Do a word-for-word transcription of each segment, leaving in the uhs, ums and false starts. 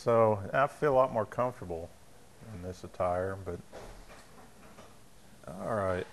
So I feel a lot more comfortable in this attire, but all right.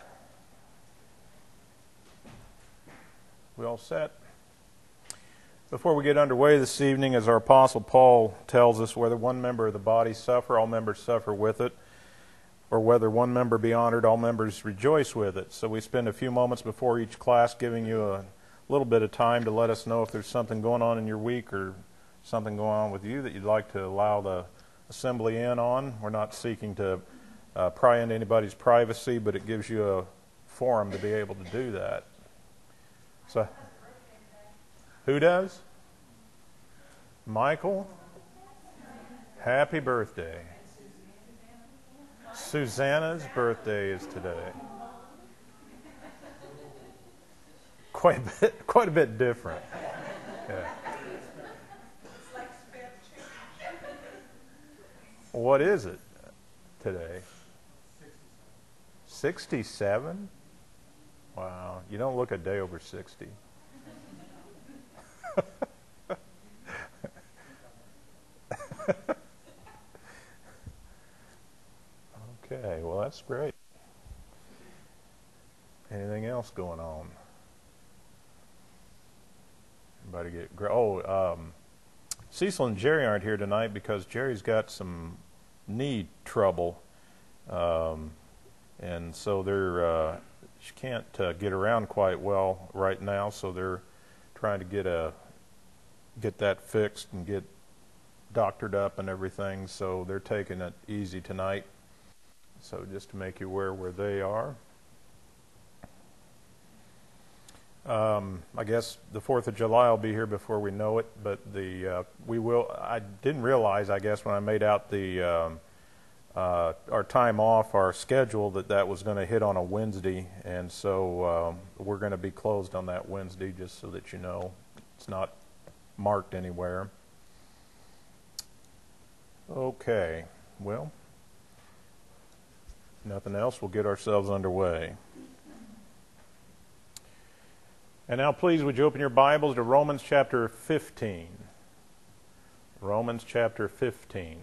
We all set? Before we get underway this evening, as our Apostle Paul tells us, whether one member of the body suffer, all members suffer with it, or whether one member be honored, all members rejoice with it. So we spend a few moments before each class giving you a little bit of time to let us know if there's something going on in your week or something going on with you that you'd like to allow the assembly in on. We're not seeking to uh, pry into anybody's privacy, but it gives you a forum to be able to do that. So, who does? Michael? Happy birthday. Susanna's birthday is today. Quite a bit, quite a bit different. Yeah. What is it today? sixty-seven? Wow, you don't look a day over sixty. Okay, well that's great. Anything else going on? Everybody get gra- oh, um, Cecil and Jerry aren't here tonight because Jerry's got some knee trouble, um, and so they're uh, she can't uh, get around quite well right now. So they're trying to get a get that fixed and get doctored up and everything. So they're taking it easy tonight. So just to make you aware where they are. Um, I guess the fourth of July will be here before we know it, but the uh, we will. I didn't realize, I guess, when I made out the um, uh, our time off, our schedule, that that was going to hit on a Wednesday, and so um, we're going to be closed on that Wednesday, just so that you know. It's not marked anywhere. Okay, well, nothing else. We'll get ourselves underway. And now, please, would you open your Bibles to Romans chapter fifteen? Romans chapter fifteen.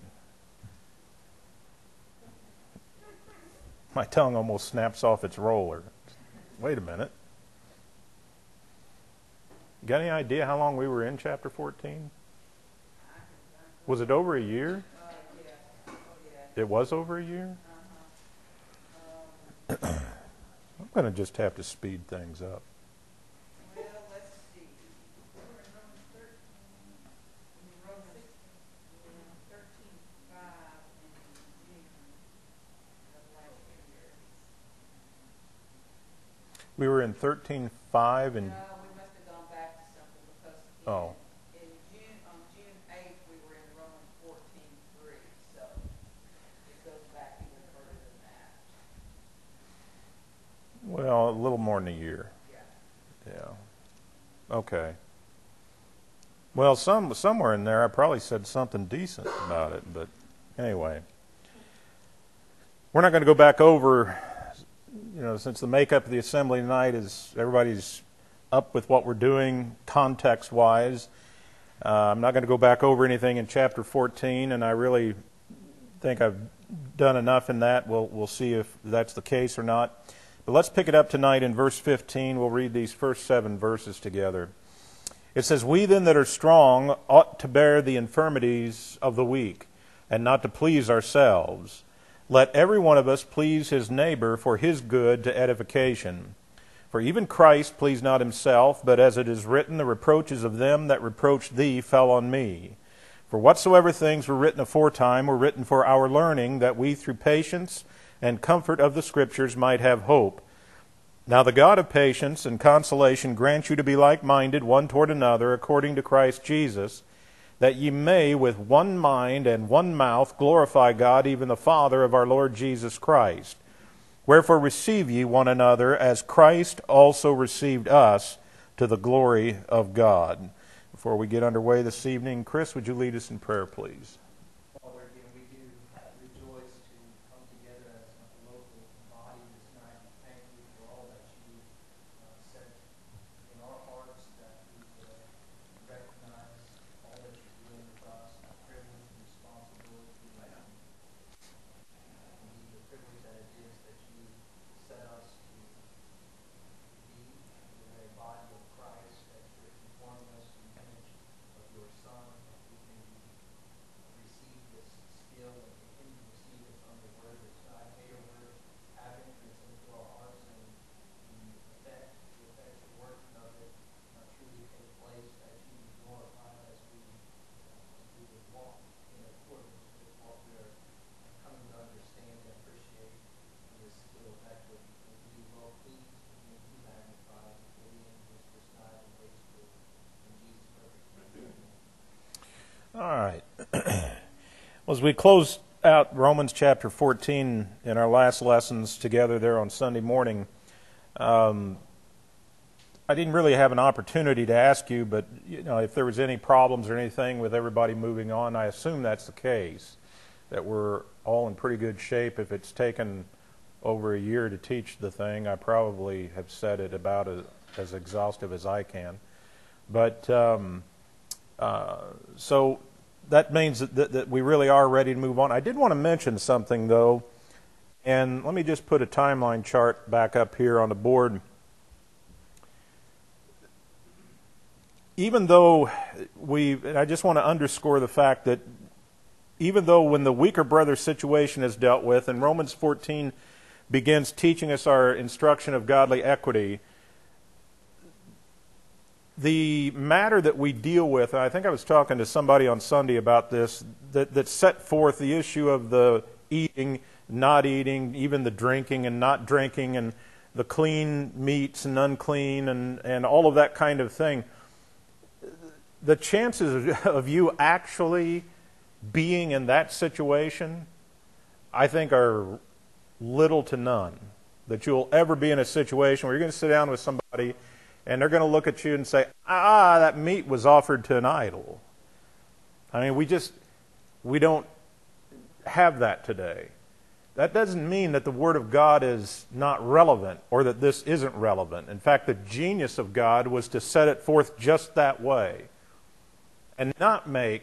My tongue almost snaps off its roller. Wait a minute. Got any idea how long we were in chapter fourteen? Was it over a year? It was over a year? I'm going to just have to speed things up. We were in thirteen five and... No, we must have gone back to something because in, oh. in June, on June eighth, we were in Romans fourteen three, so it goes back even further than that. Well, a little more than a year. Yeah. Yeah. Okay. Well, some somewhere in there I probably said something decent about it, but anyway. We're not going to go back over... You know, since the makeup of the assembly tonight is everybody's up with what we're doing context-wise, uh, I'm not going to go back over anything in chapter fourteen, and I really think I've done enough in that. We'll we'll see if that's the case or not. But let's pick it up tonight in verse fifteen. We'll read these first seven verses together. It says, "We then that are strong ought to bear the infirmities of the weak, and not to please ourselves. Let every one of us please his neighbor for his good to edification. For even Christ pleased not himself, but as it is written, the reproaches of them that reproached thee fell on me. For whatsoever things were written aforetime were written for our learning, that we through patience and comfort of the Scriptures might have hope. Now the God of patience and consolation grant you to be like-minded one toward another, according to Christ Jesus, that ye may with one mind and one mouth glorify God, even the Father of our Lord Jesus Christ. Wherefore receive ye one another, as Christ also received us, to the glory of God." Before we get underway this evening, Chris, would you lead us in prayer, please? Father, again, we do rejoice to come together as a local body this night. We thank you for all that you uh, set in our hearts, that we uh, recognize all that you're doing with us. I pray we right. Well, as we close out Romans chapter fourteen in our last lessons together there on Sunday morning, um, I didn't really have an opportunity to ask you, but you know, if there was any problems or anything with everybody moving on, I assume that's the case, that we're all in pretty good shape. If it's taken over a year to teach the thing, I probably have said it about as, as exhaustive as I can. But um, uh, so that means that, that, that we really are ready to move on. I did want to mention something, though, and let me just put a timeline chart back up here on the board. Even though we, and I just want to underscore the fact that even though when the weaker brother situation is dealt with, and Romans fourteen begins teaching us our instruction of godly equity, the matter that we deal with, and I think I was talking to somebody on Sunday about this, that, that set forth the issue of the eating, not eating, even the drinking and not drinking, and the clean meats and unclean, and, and all of that kind of thing. The chances of you actually being in that situation, I think, are little to none. That you'll ever be in a situation where you're going to sit down with somebody and they're going to look at you and say, ah, that meat was offered to an idol. I mean, we just, we don't have that today. That doesn't mean that the Word of God is not relevant or that this isn't relevant. In fact, the genius of God was to set it forth just that way and not make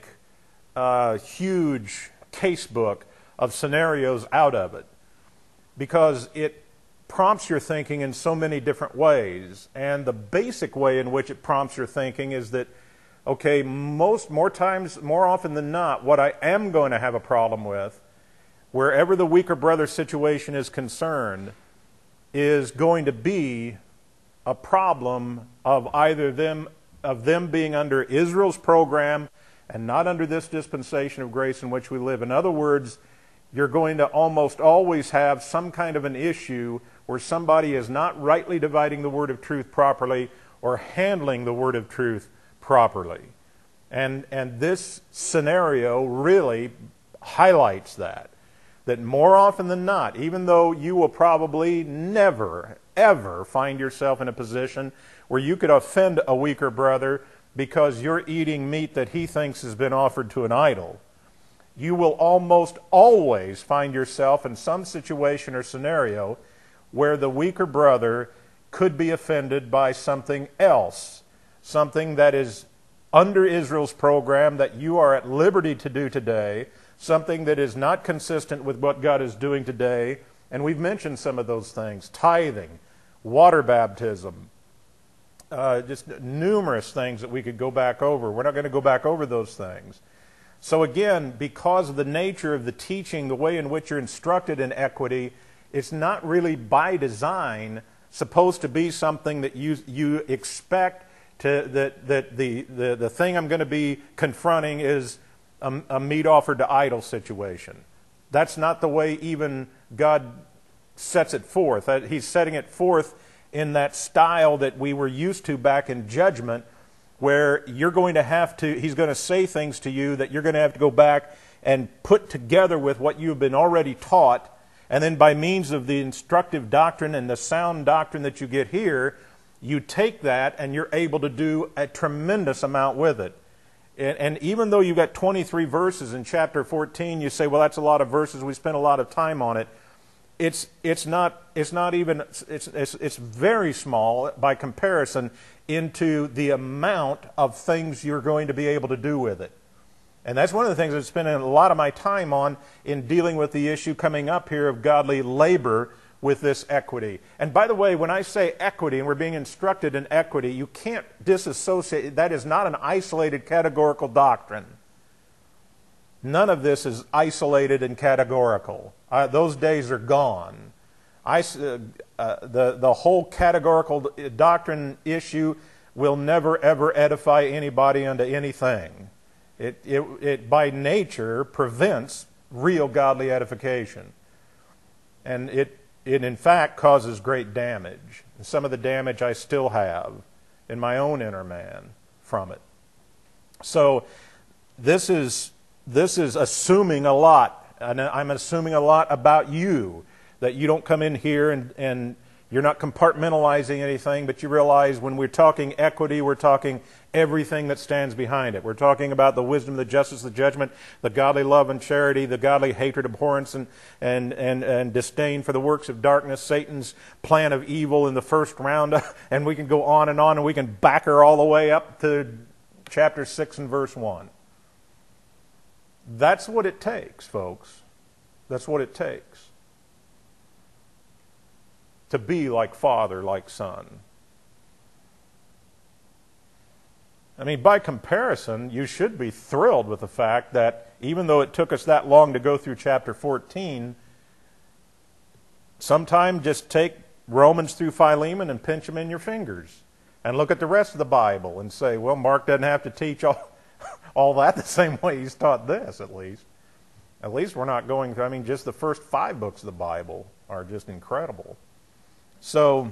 a huge casebook of scenarios out of it, because it prompts your thinking in so many different ways. And the basic way in which it prompts your thinking is that, okay, most more times, more often than not, what I am going to have a problem with, wherever the weaker brother situation is concerned, is going to be a problem of either them of them being under Israel's program and not under this dispensation of grace in which we live. In other words, you're going to almost always have some kind of an issue where somebody is not rightly dividing the word of truth properly or handling the word of truth properly. And, and this scenario really highlights that. That more often than not, even though you will probably never, ever find yourself in a position where you could offend a weaker brother because you're eating meat that he thinks has been offered to an idol, you will almost always find yourself in some situation or scenario where the weaker brother could be offended by something else, something that is under Israel's program that you are at liberty to do today, something that is not consistent with what God is doing today. And we've mentioned some of those things: tithing, water baptism, uh, just numerous things that we could go back over. We're not going to go back over those things. So again, because of the nature of the teaching, the way in which you're instructed in equity, it's not really by design supposed to be something that you you expect to, that, that the, the, the thing I'm going to be confronting is a, a meat offered to idol situation. That's not the way even God sets it forth. He's setting it forth in that style that we were used to back in judgment, where you're going to have to, he's going to say things to you that you're going to have to go back and put together with what you've been already taught, and then by means of the instructive doctrine and the sound doctrine that you get here, you take that and you're able to do a tremendous amount with it. And, and even though you've got twenty-three verses in chapter fourteen, you say, well, that's a lot of verses, we spent a lot of time on it. It's, it's, not, it's not even, it's, it's, it's very small by comparison into the amount of things you're going to be able to do with it. And that's one of the things I've spent a lot of my time on in dealing with the issue coming up here of godly labor with this equity. And by the way, when I say equity, and we're being instructed in equity, you can't disassociate. That is not an isolated categorical doctrine. None of this is isolated and categorical. Uh, those days are gone. I, uh, uh, the, the whole categorical doctrine issue will never, ever edify anybody unto anything. It, it, it by nature prevents real godly edification. And it, it in fact causes great damage. And some of the damage I still have in my own inner man from it. So this is this is assuming a lot, and I'm assuming a lot about you, that you don't come in here and, and you're not compartmentalizing anything, but you realize when we're talking equity, we're talking everything that stands behind it. We're talking about the wisdom, the justice, the judgment, the godly love and charity, the godly hatred, abhorrence, and, and, and, and disdain for the works of darkness, Satan's plan of evil in the first round, and we can go on and on, and we can back her all the way up to chapter six and verse one. That's what it takes, folks. That's what it takes to be like Father, like Son. I mean, by comparison, you should be thrilled with the fact that even though it took us that long to go through chapter fourteen, sometime just take Romans through Philemon and pinch them in your fingers and look at the rest of the Bible and say, well, Mark doesn't have to teach all, all that the same way he's taught this, at least. At least we're not going through, I mean, just the first five books of the Bible are just incredible. So,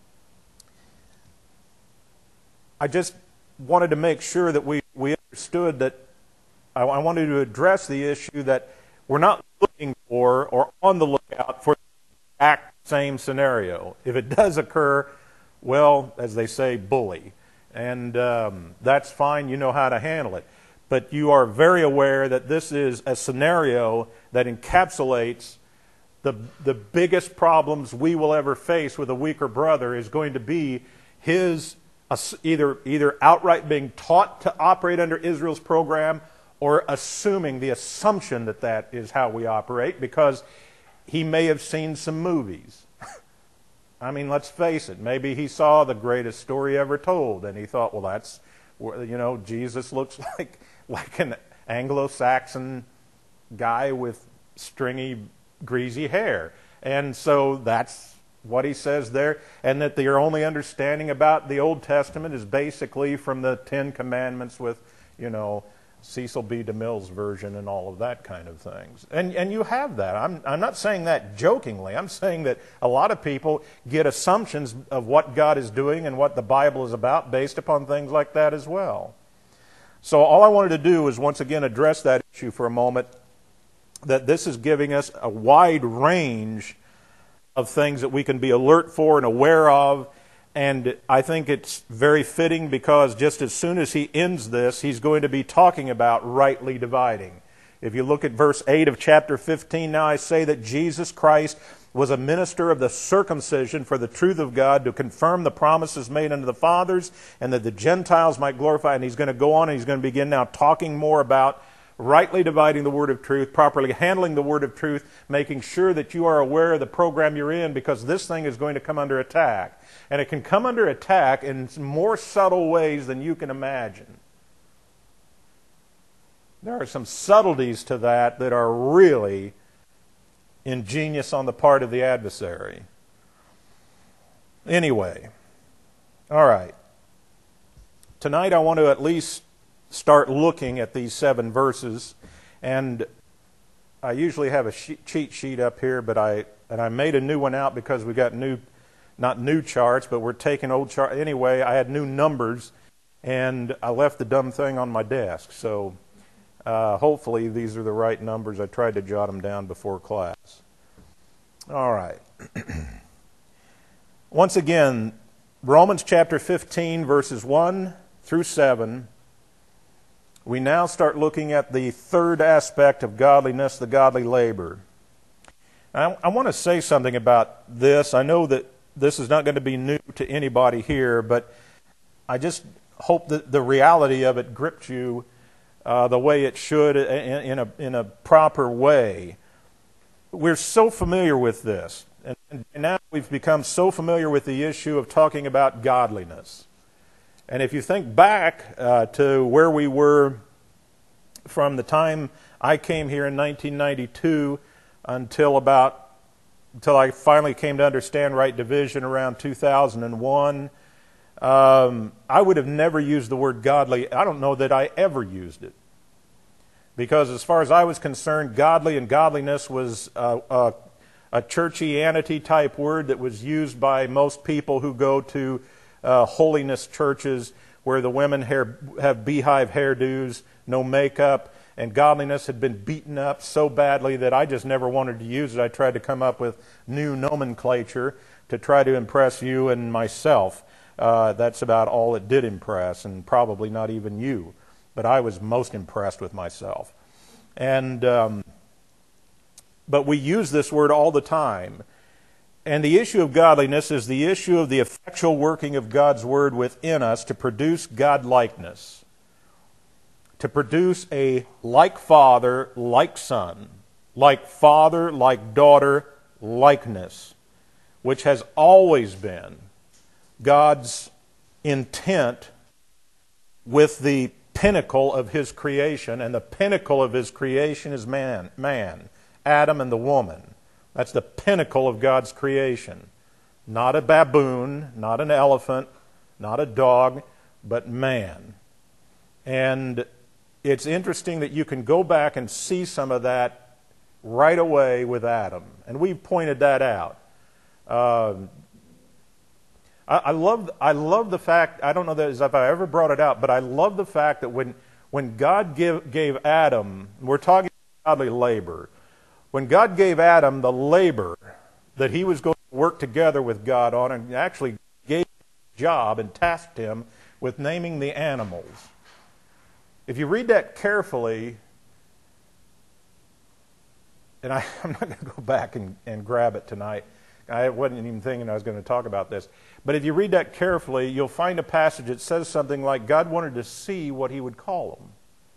I just wanted to make sure that we, we understood that I, I wanted to address the issue that we're not looking for or on the lookout for the exact same scenario. If it does occur, well, as they say, bully. And um, that's fine, you know how to handle it. But you are very aware that this is a scenario that encapsulates the, the biggest problems we will ever face with a weaker brother is going to be his either, either outright being taught to operate under Israel's program or assuming the assumption that that is how we operate because he may have seen some movies. I mean, let's face it, maybe he saw the greatest story ever told and he thought, well, that's, you know, Jesus looks like, like an Anglo-Saxon guy with stringy, greasy hair. And so that's what he says there. And that their only understanding about the Old Testament is basically from the Ten Commandments with, you know, Cecil B. DeMille's version and all of that kind of things. And and you have that. I'm I'm not saying that jokingly. I'm saying that a lot of people get assumptions of what God is doing and what the Bible is about based upon things like that as well. So all I wanted to do is once again address that issue for a moment, that this is giving us a wide range of things that we can be alert for and aware of. And I think it's very fitting because just as soon as he ends this, he's going to be talking about rightly dividing. If you look at verse eight of chapter fifteen, now I say that Jesus Christ was a minister of the circumcision for the truth of God to confirm the promises made unto the fathers and that the Gentiles might glorify. And he's going to go on and he's going to begin now talking more about rightly dividing the word of truth, properly handling the word of truth, making sure that you are aware of the program you're in because this thing is going to come under attack. And it can come under attack in more subtle ways than you can imagine. There are some subtleties to that that are really ingenious on the part of the adversary. Anyway, all right. Tonight I want to at least start looking at these seven verses, and I usually have a sheet, cheat sheet up here, but I and I made a new one out because we got new, not new charts, but we're taking old charts. Anyway, I had new numbers, and I left the dumb thing on my desk, so uh, hopefully these are the right numbers. I tried to jot them down before class. All right. Once again, Romans chapter fifteen, verses one through seven. We now start looking at the third aspect of godliness, the godly labor. I, I want to say something about this. I know that this is not going to be new to anybody here, but I just hope that the reality of it grips you uh, the way it should in, in, a, in a proper way. We're so familiar with this, and, and now we've become so familiar with the issue of talking about godliness. And if you think back uh, to where we were from the time I came here in nineteen ninety-two until about until I finally came to understand right division around two thousand one, um, I would have never used the word godly. I don't know that I ever used it. Because as far as I was concerned, godly and godliness was a, a, a churchianity type word that was used by most people who go to uh, holiness churches where the women hair, have beehive hairdos, no makeup, and godliness had been beaten up so badly that I just never wanted to use it. I tried to come up with new nomenclature to try to impress you and myself. Uh, that's about all it did impress, and probably not even you. But I was most impressed with myself. And um, but we use this word all the time. And the issue of godliness is the issue of the effectual working of God's Word within us to produce God-likeness, to produce a like Father, like Son, like Father, like daughter likeness, which has always been God's intent with the pinnacle of His creation, and the pinnacle of His creation is man, man, Adam and the woman. That's the pinnacle of God's creation. Not a baboon, not an elephant, not a dog, but man. And it's interesting that you can go back and see some of that right away with Adam. And we've pointed that out. Uh, I, I love I love the fact, I don't know that as if I ever brought it out, but I love the fact that when, when God give, gave Adam, we're talking about godly labor, when God gave Adam the labor that he was going to work together with God on, and actually gave him a job and tasked him with naming the animals. If you read that carefully, and I, I'm not going to go back and, and grab it tonight. I wasn't even thinking I was going to talk about this. But if you read that carefully, you'll find a passage that says something like God wanted to see what He would call them.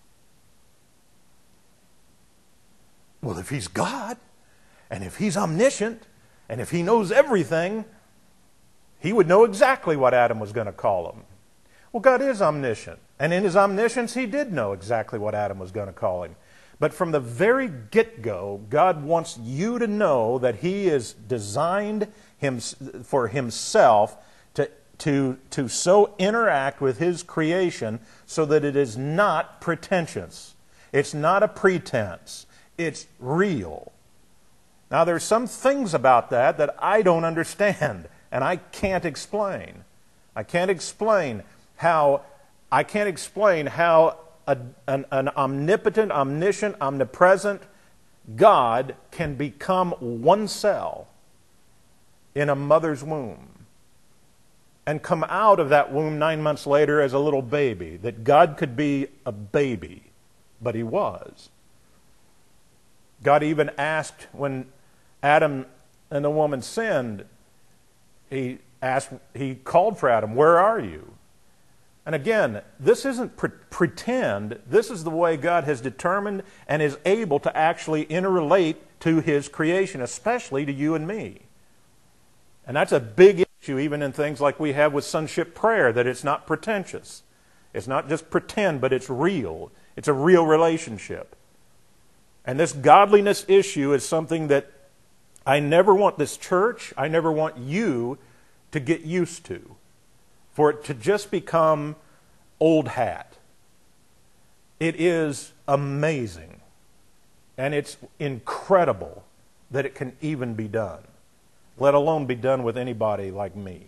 Well, if He's God, and if He's omniscient, and if He knows everything, He would know exactly what Adam was going to call him. Well, God is omniscient. And in His omniscience, He did know exactly what Adam was going to call him. But from the very get-go, God wants you to know that He is designed him, for Himself to, to, to so interact with His creation so that it is not pretentious. It's not a pretense. It's real. Now, there's some things about that that I don't understand, and I can't explain. I can't explain how I can't explain how a, an, an omnipotent, omniscient, omnipresent God can become one cell in a mother's womb and come out of that womb nine months later as a little baby. That God could be a baby, but He was. God even asked when Adam and the woman sinned, He asked, He called for Adam, "Where are you?" And again, this isn't pre- pretend. This is the way God has determined and is able to actually interrelate to His creation, especially to you and me. And that's a big issue even in things like we have with sonship prayer, that it's not pretentious. It's not just pretend, but it's real. It's a real relationship. And this godliness issue is something that I never want this church, I never want you to get used to. For it to just become old hat. It is amazing. And it's incredible that it can even be done. Let alone be done with anybody like me.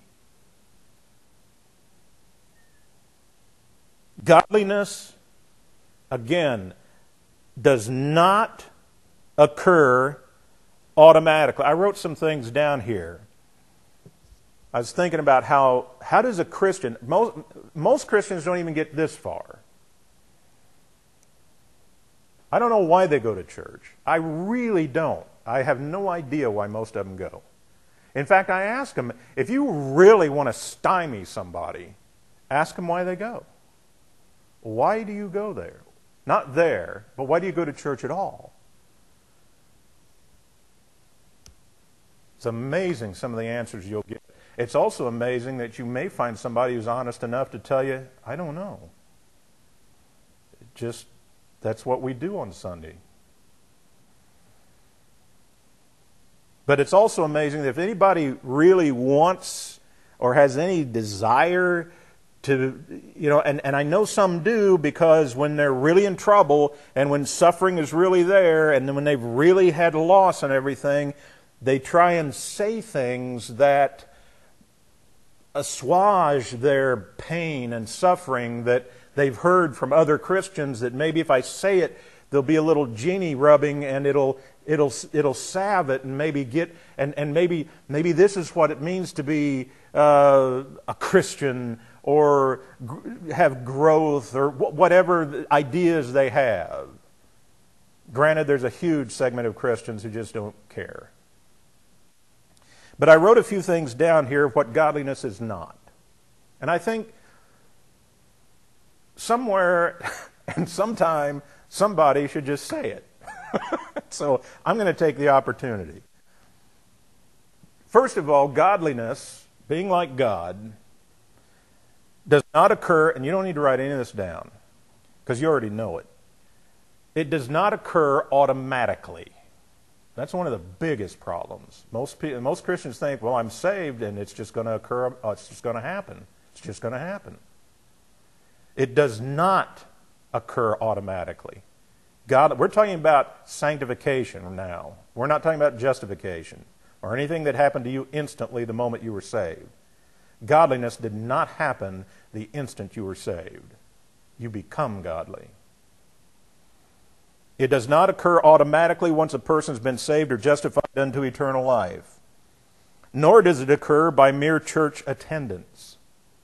Godliness, again, does not occur automatically. I wrote some things down here. I was thinking about how, how does a Christian, most, most Christians don't even get this far. I don't know why they go to church. I really don't. I have no idea why most of them go. In fact, I ask them, if you really want to stymie somebody, ask them why they go. Why do you go there? Not there, but why do you go to church at all? It's amazing some of the answers you'll get. It's also amazing that you may find somebody who's honest enough to tell you, I don't know. It just, that's what we do on Sunday. But it's also amazing that if anybody really wants or has any desire to, you know, and, and I know some do, because when they're really in trouble and when suffering is really there and when they've really had loss and everything, they try and say things that assuage their pain and suffering that they've heard from other Christians, that maybe if I say it, there'll be a little genie rubbing and it'll it'll it'll salve it and maybe get and, and maybe maybe this is what it means to be uh, a Christian, or gr- have growth, or wh- whatever ideas they have. Granted, there's a huge segment of Christians who just don't care. But I wrote a few things down here of what godliness is not. And I think somewhere and sometime somebody should just say it. So I'm going to take the opportunity. First of all, godliness, being like God, does not occur, and you don't need to write any of this down, because you already know it. It does not occur automatically. That's one of the biggest problems. Most people, most Christians think, well, I'm saved and it's just going to occur, oh, it's just going to happen. It's just going to happen. It does not occur automatically. God, we're talking about sanctification now. We're not talking about justification or anything that happened to you instantly the moment you were saved. Godliness did not happen the instant you were saved. You become godly. It does not occur automatically once a person's been saved or justified unto eternal life. Nor does it occur by mere church attendance.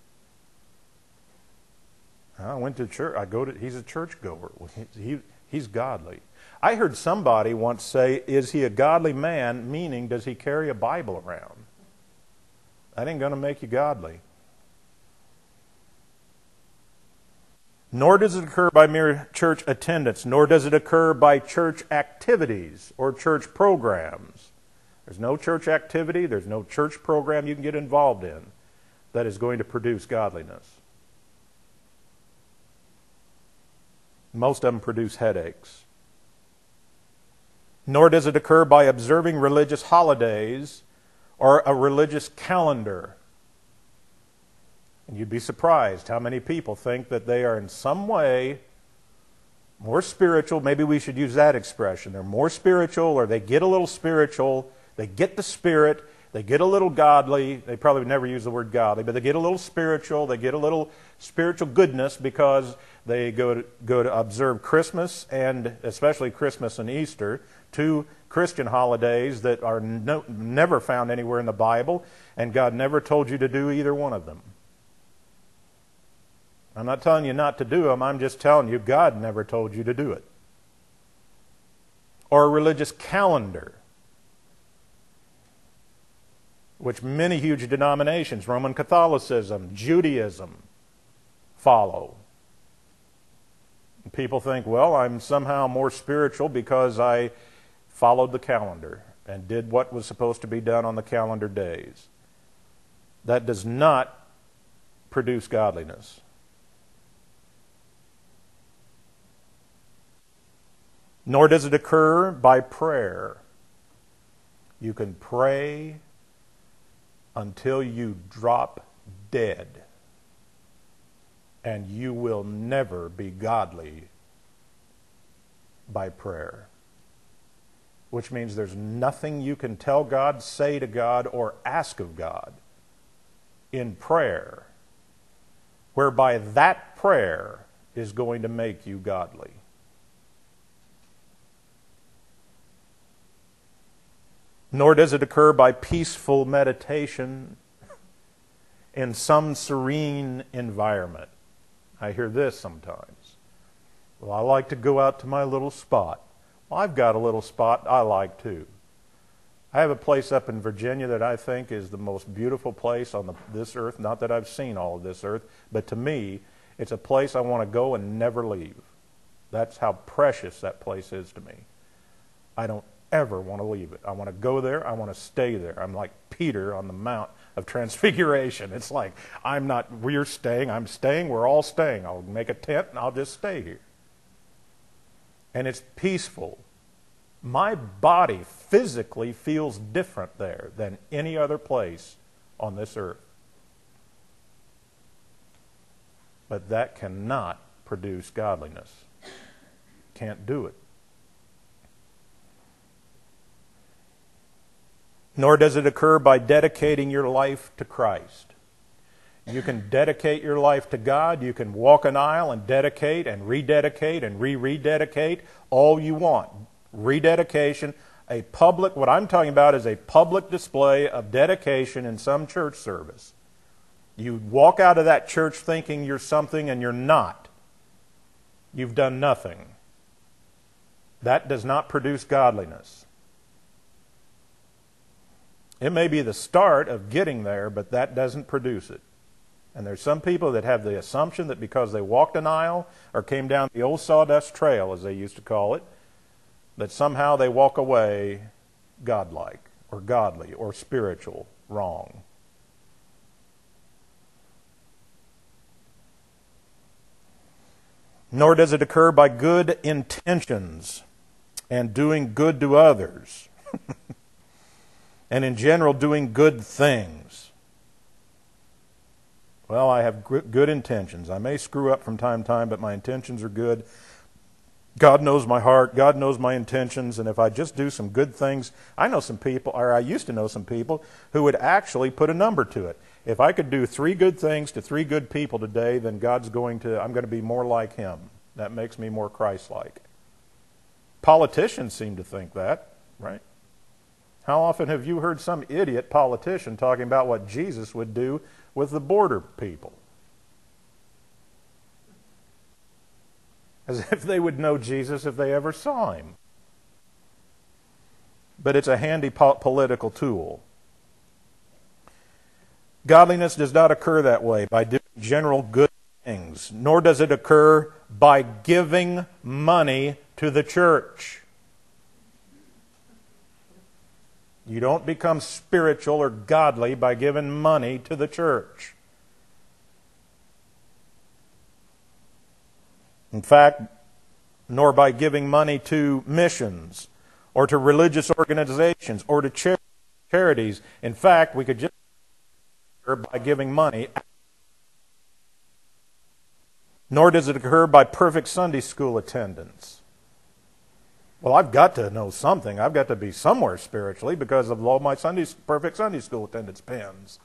I went to church. I go to. He's a churchgoer. He, he, he's godly. I heard somebody once say, "Is he a godly man?" Meaning, does he carry a Bible around? That ain't going to make you godly. Nor does it occur by mere church attendance, nor does it occur by church activities or church programs. There's no church activity, there's no church program you can get involved in that is going to produce godliness. Most of them produce headaches. Nor does it occur by observing religious holidays or a religious calendar. And you'd be surprised how many people think that they are in some way more spiritual. Maybe we should use that expression. They're more spiritual, or they get a little spiritual. They get the Spirit. They get a little godly. They probably would never use the word godly, but they get a little spiritual. They get a little spiritual goodness because they go to, go to observe Christmas, and especially Christmas and Easter, two Christian holidays that are no, never found anywhere in the Bible, and God never told you to do either one of them. I'm not telling you not to do them. I'm just telling you God never told you to do it. Or a religious calendar, which many huge denominations, Roman Catholicism, Judaism, follow. People think, well, I'm somehow more spiritual because I followed the calendar and did what was supposed to be done on the calendar days. That does not produce godliness. Nor does it occur by prayer. You can pray until you drop dead, and you will never be godly by prayer. Which means there's nothing you can tell God, say to God, or ask of God in prayer whereby that prayer is going to make you godly. Nor does it occur by peaceful meditation in some serene environment. I hear this sometimes. Well, I like to go out to my little spot. Well, I've got a little spot I like too. I have a place up in Virginia that I think is the most beautiful place on the, this earth. Not that I've seen all of this earth, but to me, it's a place I want to go and never leave. That's how precious that place is to me. I don't ever want to leave it. I want to go there. I want to stay there. I'm like Peter on the Mount of Transfiguration. It's like, I'm not, we're staying, I'm staying, we're all staying. I'll make a tent and I'll just stay here. And it's peaceful. My body physically feels different there than any other place on this earth. But that cannot produce godliness. Can't do it. Nor does it occur by dedicating your life to Christ. You can dedicate your life to God. You can walk an aisle and dedicate and rededicate and re-rededicate all you want. Rededication, a public, what I'm talking about is a public display of dedication in some church service. You walk out of that church thinking you're something and you're not. You've done nothing. That does not produce godliness. It may be the start of getting there, but that doesn't produce it. And there's some people that have the assumption that because they walked an aisle or came down the old sawdust trail, as they used to call it, that somehow they walk away godlike or godly or spiritual. Wrong. Nor does it occur by good intentions and doing good to others. And in general, doing good things. Well, I have good intentions. I may screw up from time to time, but my intentions are good. God knows my heart. God knows my intentions. And if I just do some good things, I know some people, or I used to know some people, who would actually put a number to it. If I could do three good things to three good people today, then God's going to, I'm going to be more like Him. That makes me more Christ-like. Politicians seem to think that, right? How often have you heard some idiot politician talking about what Jesus would do with the border people? As if they would know Jesus if they ever saw Him. But it's a handy po- political tool. Godliness does not occur that way, by doing general good things, nor does it occur by giving money to the church. You don't become spiritual or godly by giving money to the church. In fact, nor by giving money to missions or to religious organizations or to char- charities. In fact, we could just by giving money. Nor does it occur by perfect Sunday school attendance. Well, I've got to know something. I've got to be somewhere spiritually because of all my Sunday, perfect Sunday school attendance pins.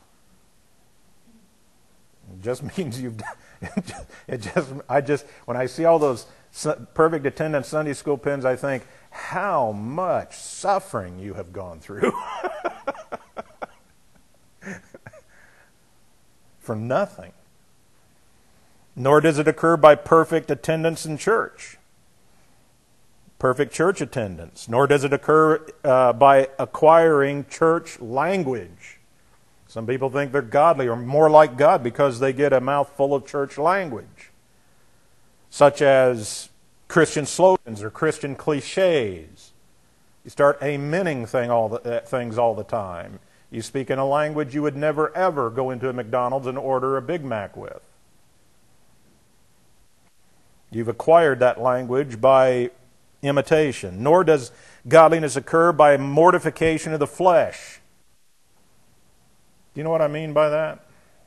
It just means you've. It just. I just when I see all those perfect attendance Sunday school pins, I think how much suffering you have gone through for nothing. Nor does it occur by perfect attendance in church. Perfect church attendance. Nor does it occur uh, by acquiring church language. Some people think they're godly or more like God because they get a mouthful of church language, such as Christian slogans or Christian cliches. You start amening thing all the, uh, things all the time. You speak in a language you would never ever go into a McDonald's and order a Big Mac with. You've acquired that language by imitation. Nor does godliness occur by mortification of the flesh. Do you know what I mean by that?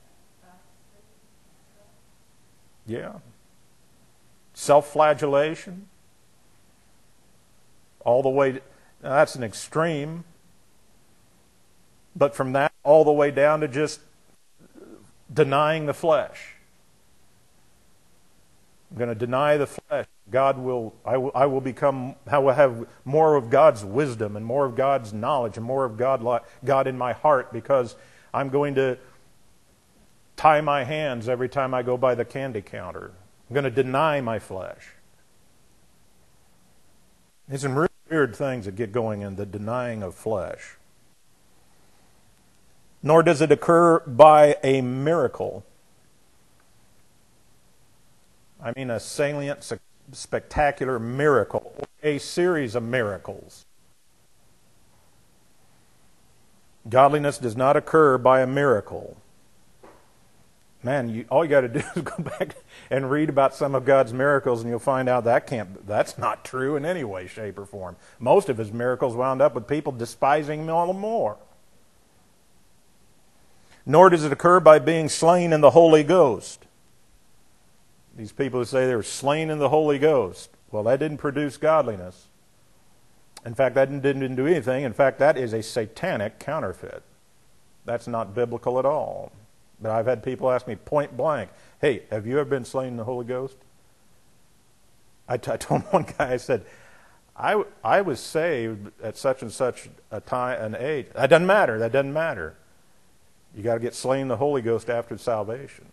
Yeah. Self-flagellation. All the way, to, now that's an extreme. But from that all the way down to just denying the flesh. I'm going to deny the flesh. God will, I will, I will become, I will have more of God's wisdom and more of God's knowledge and more of God, God in my heart because I'm going to tie my hands every time I go by the candy counter. I'm going to deny my flesh. There's some really weird things that get going in the denying of flesh. Nor does it occur by a miracle. I mean a salient, spectacular miracle, or a series of miracles. Godliness does not occur by a miracle. Man, you, all you got to do is go back and read about some of God's miracles, and you'll find out that can't, that's not true in any way, shape, or form. Most of His miracles wound up with people despising Him all the more. Nor does it occur by being slain in the Holy Ghost. These people who say they were slain in the Holy Ghost, well, that didn't produce godliness. In fact, that didn't, didn't do anything. In fact, that is a satanic counterfeit. That's not biblical at all. But I've had people ask me point blank, hey, have you ever been slain in the Holy Ghost? I, t- I told one guy, I said, I, I was saved at such and such a time, an age. That doesn't matter. That doesn't matter. You got to get slain in the Holy Ghost after salvation.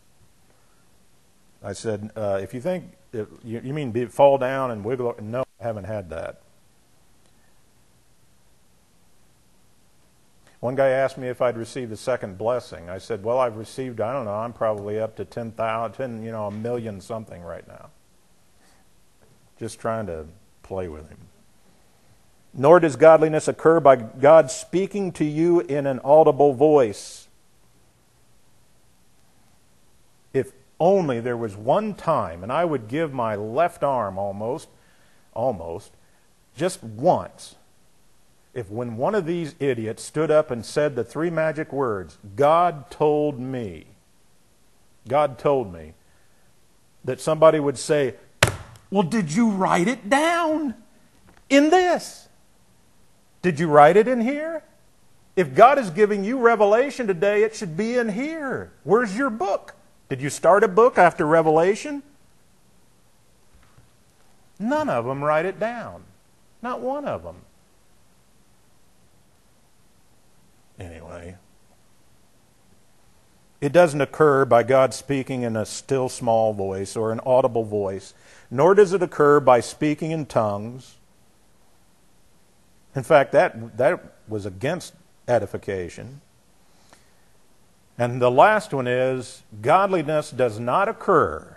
I said, uh, if you think, if you, you mean be, fall down and wiggle? No, I haven't had that. One guy asked me if I'd received a second blessing. I said, well, I've received, I don't know, I'm probably up to ten thousand, you know, a million something right now. Just trying to play with him. Nor does godliness occur by God speaking to you in an audible voice. If only there was one time, and I would give my left arm almost, almost, just once, if when one of these idiots stood up and said the three magic words, God told me, God told me, that somebody would say, well, did you write it down in this? Did you write it in here? If God is giving you revelation today, it should be in here. Where's your book? Did you start a book after Revelation? None of them write it down. Not one of them. Anyway, it doesn't occur by God speaking in a still small voice or an audible voice, nor does it occur by speaking in tongues. In fact, that, that was against edification. And the last one is, godliness does not occur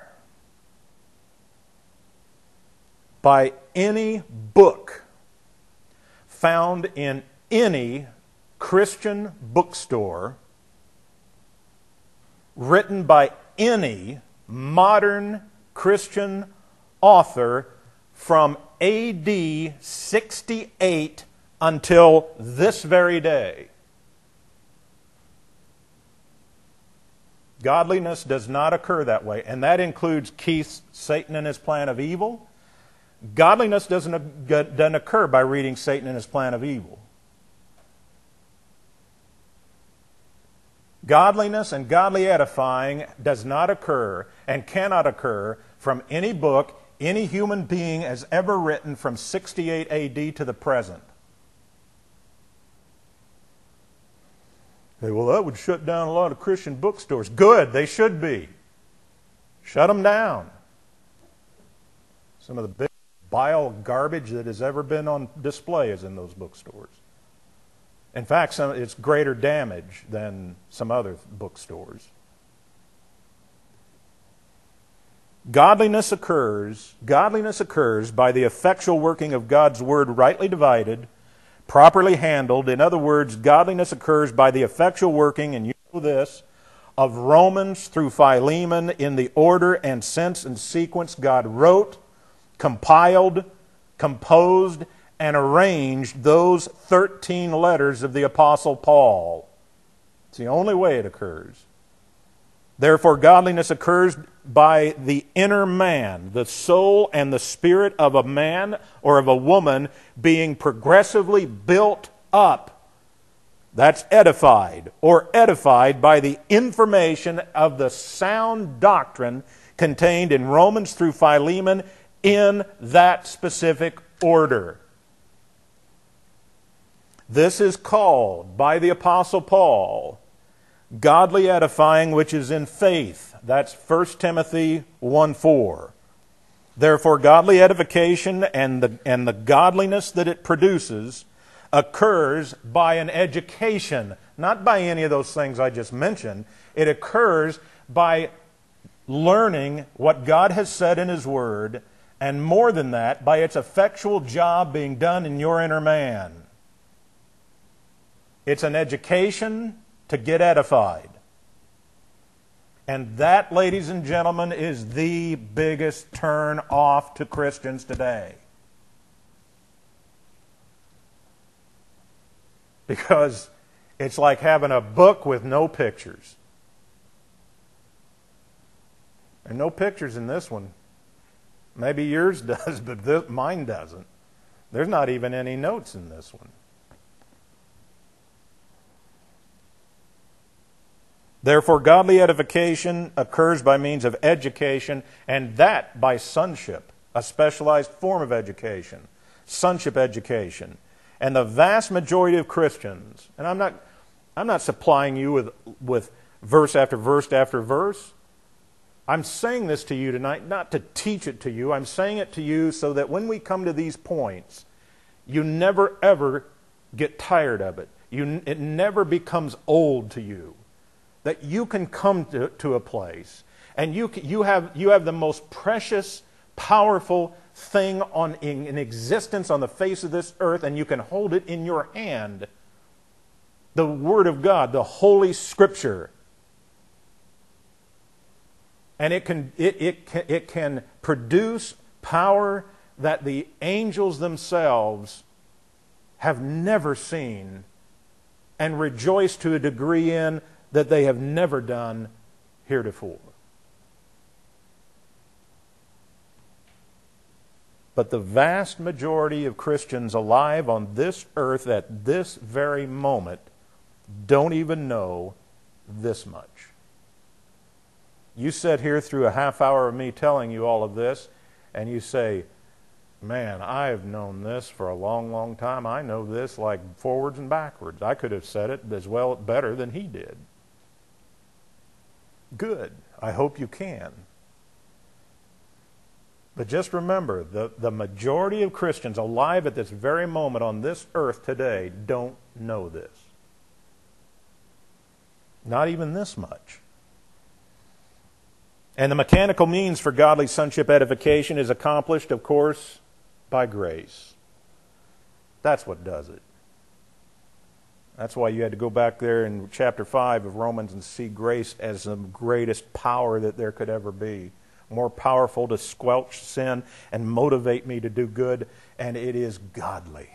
by any book found in any Christian bookstore written by any modern Christian author from A D sixty-eight until this very day. Godliness does not occur that way, and that includes Keith's Satan and His Plan of Evil. Godliness doesn't, doesn't occur by reading Satan and His Plan of Evil. Godliness and godly edifying does not occur and cannot occur from any book any human being has ever written from sixty-eight A D to the present. Hey, well, that would shut down a lot of Christian bookstores. Good, they should be. Shut them down. Some of the big bile garbage that has ever been on display is in those bookstores. In fact, some, it's greater damage than some other bookstores. Godliness occurs, godliness occurs by the effectual working of God's word rightly divided, properly handled. In other words, godliness occurs by the effectual working, and you know this, of Romans through Philemon in the order and sense and sequence God wrote, compiled, composed, and arranged those thirteen letters of the Apostle Paul. It's the only way it occurs. Therefore, godliness occurs by the inner man, the soul and the spirit of a man or of a woman being progressively built up. That's edified, or edified by the information of the sound doctrine contained in Romans through Philemon in that specific order. This is called, by the Apostle Paul, godly edifying which is in faith. That's First Timothy one four. Therefore, godly edification and the, and the godliness that it produces occurs by an education, not by any of those things I just mentioned. It occurs by learning what God has said in His Word, and more than that, by its effectual job being done in your inner man. It's an education to get edified. And that, ladies and gentlemen, is the biggest turn off to Christians today. Because it's like having a book with no pictures. There are no pictures in this one. Maybe yours does, but this, mine doesn't. There's not even any notes in this one. Therefore, godly edification occurs by means of education, and that by sonship, a specialized form of education, sonship education. And the vast majority of Christians, and I'm not, I'm not supplying you with, with verse after verse after verse. I'm saying this to you tonight not to teach it to you. I'm saying it to you so that when we come to these points, you never ever get tired of it. You, it never becomes old to you. That you can come to, to a place and you, you, have, you have the most precious, powerful thing on, in, in existence on the face of this earth, and you can hold it in your hand. The Word of God, the Holy Scripture. And it can, it, it, can, it can produce power that the angels themselves have never seen and rejoice to a degree in that they have never done heretofore. But the vast majority of Christians alive on this earth at this very moment don't even know this much. You sit here through a half hour of me telling you all of this, and you say, man, I've known this for a long, long time. I know this like forwards and backwards. I could have said it as well, better than he did. Good. I hope you can. But just remember, the, the majority of Christians alive at this very moment on this earth today don't know this. Not even this much. And the mechanical means for godly sonship edification is accomplished, of course, by grace. That's what does it. That's why you had to go back there in chapter five of Romans and see grace as the greatest power that there could ever be. More powerful to squelch sin and motivate me to do good, and it is godly.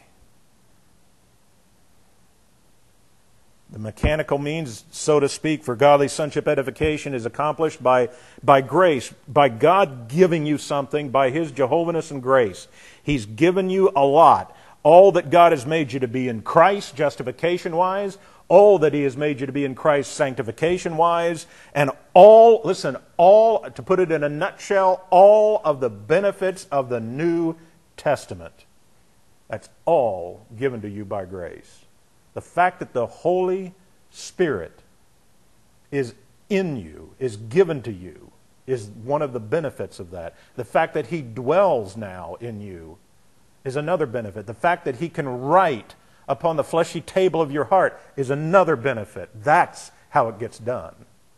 The mechanical means, so to speak, for godly sonship edification is accomplished by, by grace, by God giving you something, by His Jehovahness and grace. He's given you a lot. All that God has made you to be in Christ, justification-wise, all that He has made you to be in Christ, sanctification-wise, and all, listen, all, to put it in a nutshell, all of the benefits of the New Testament. That's all given to you by grace. The fact that the Holy Spirit is in you, is given to you, is one of the benefits of that. The fact that He dwells now in you is another benefit. The fact that He can write upon the fleshy table of your heart is another benefit. That's how it gets done.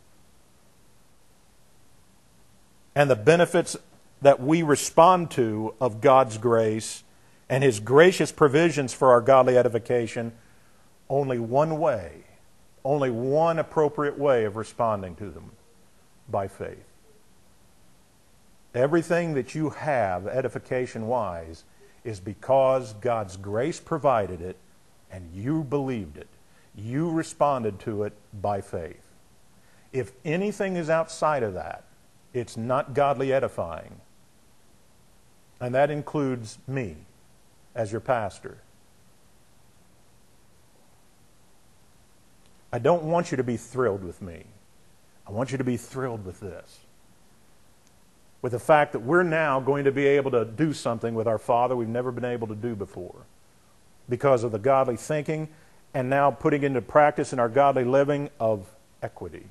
And the benefits that we respond to of God's grace and His gracious provisions for our godly edification, only one way, only one appropriate way of responding to them, by faith. Everything that you have, edification-wise, is because God's grace provided it and you believed it. You responded to it by faith. If anything is outside of that, it's not godly edifying. And that includes me as your pastor. I don't want you to be thrilled with me. I want you to be thrilled with this. With the fact that we're now going to be able to do something with our Father we've never been able to do before because of the godly thinking and now putting into practice in our godly living of equity.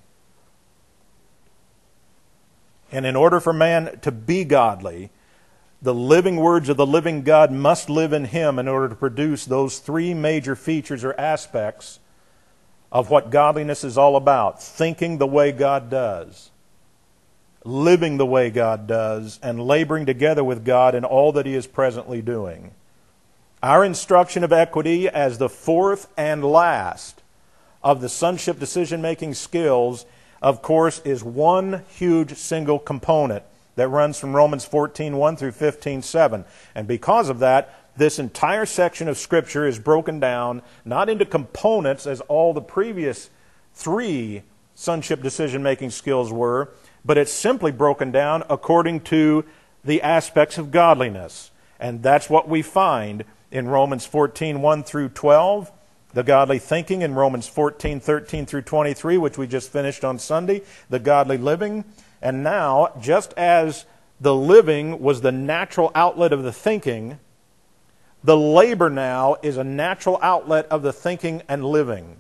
And in order for man to be godly, the living words of the living God must live in him in order to produce those three major features or aspects of what godliness is all about. Thinking the way God does, living the way God does, and laboring together with God in all that He is presently doing. Our instruction of equity as the fourth and last of the sonship decision-making skills, of course, is one huge single component that runs from Romans fourteen one through fifteen seven. And because of that, this entire section of Scripture is broken down not into components as all the previous three sonship decision-making skills were, but it's simply broken down according to the aspects of godliness. And that's what we find in Romans fourteen one through twelve, The godly thinking in Romans fourteen, thirteen through twenty-three, which we just finished on Sunday. The godly living. And now, just as the living was the natural outlet of the thinking, the labor now is a natural outlet of the thinking and living.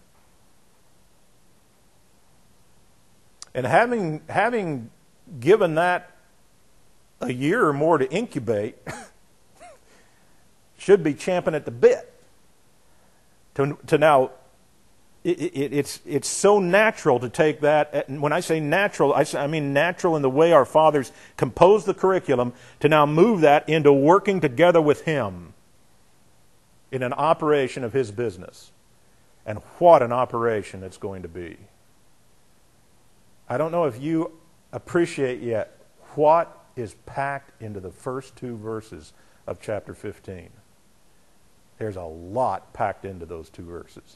And having, having given that a year or more to incubate, should be champing at the bit. To, to now, it, it, it's, it's so natural to take that, and when I say natural, I, say, I mean natural in the way our fathers composed the curriculum, to now move that into working together with Him in an operation of His business. And what an operation it's going to be. I don't know if you appreciate yet what is packed into the first two verses of chapter fifteen. There's a lot packed into those two verses.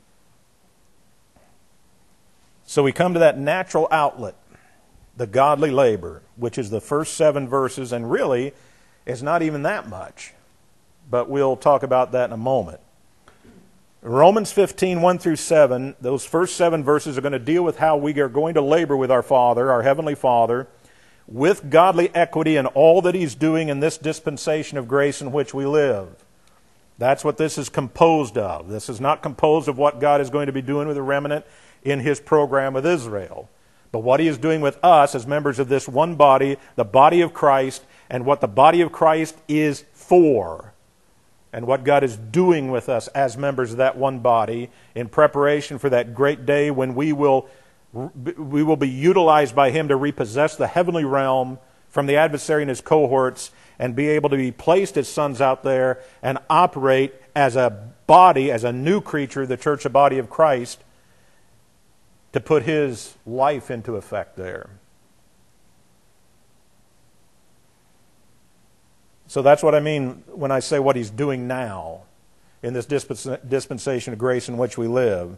So we come to that natural outlet, the godly labor, which is the first seven verses, and really is not even that much. But we'll talk about that in a moment. Romans fifteen, one through seven, those first seven verses are going to deal with how we are going to labor with our Father, our Heavenly Father, with godly equity in all that He's doing in this dispensation of grace in which we live. That's what this is composed of. This is not composed of what God is going to be doing with the remnant in His program with Israel, but what He is doing with us as members of this one body, the body of Christ, and what the body of Christ is for, and what God is doing with us as members of that one body in preparation for that great day when we will we will be utilized by Him to repossess the heavenly realm from the adversary and his cohorts, and be able to be placed as sons out there and operate as a body, as a new creature, the church, the body of Christ, to put His life into effect there. So that's what I mean when I say what He's doing now in this dispensation of grace in which we live.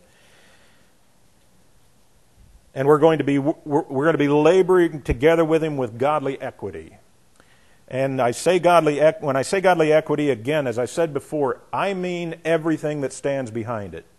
And we're going to be we're, we're going to be laboring together with Him with godly equity. And I say godly when I say godly equity, again, as I said before, I mean everything that stands behind it.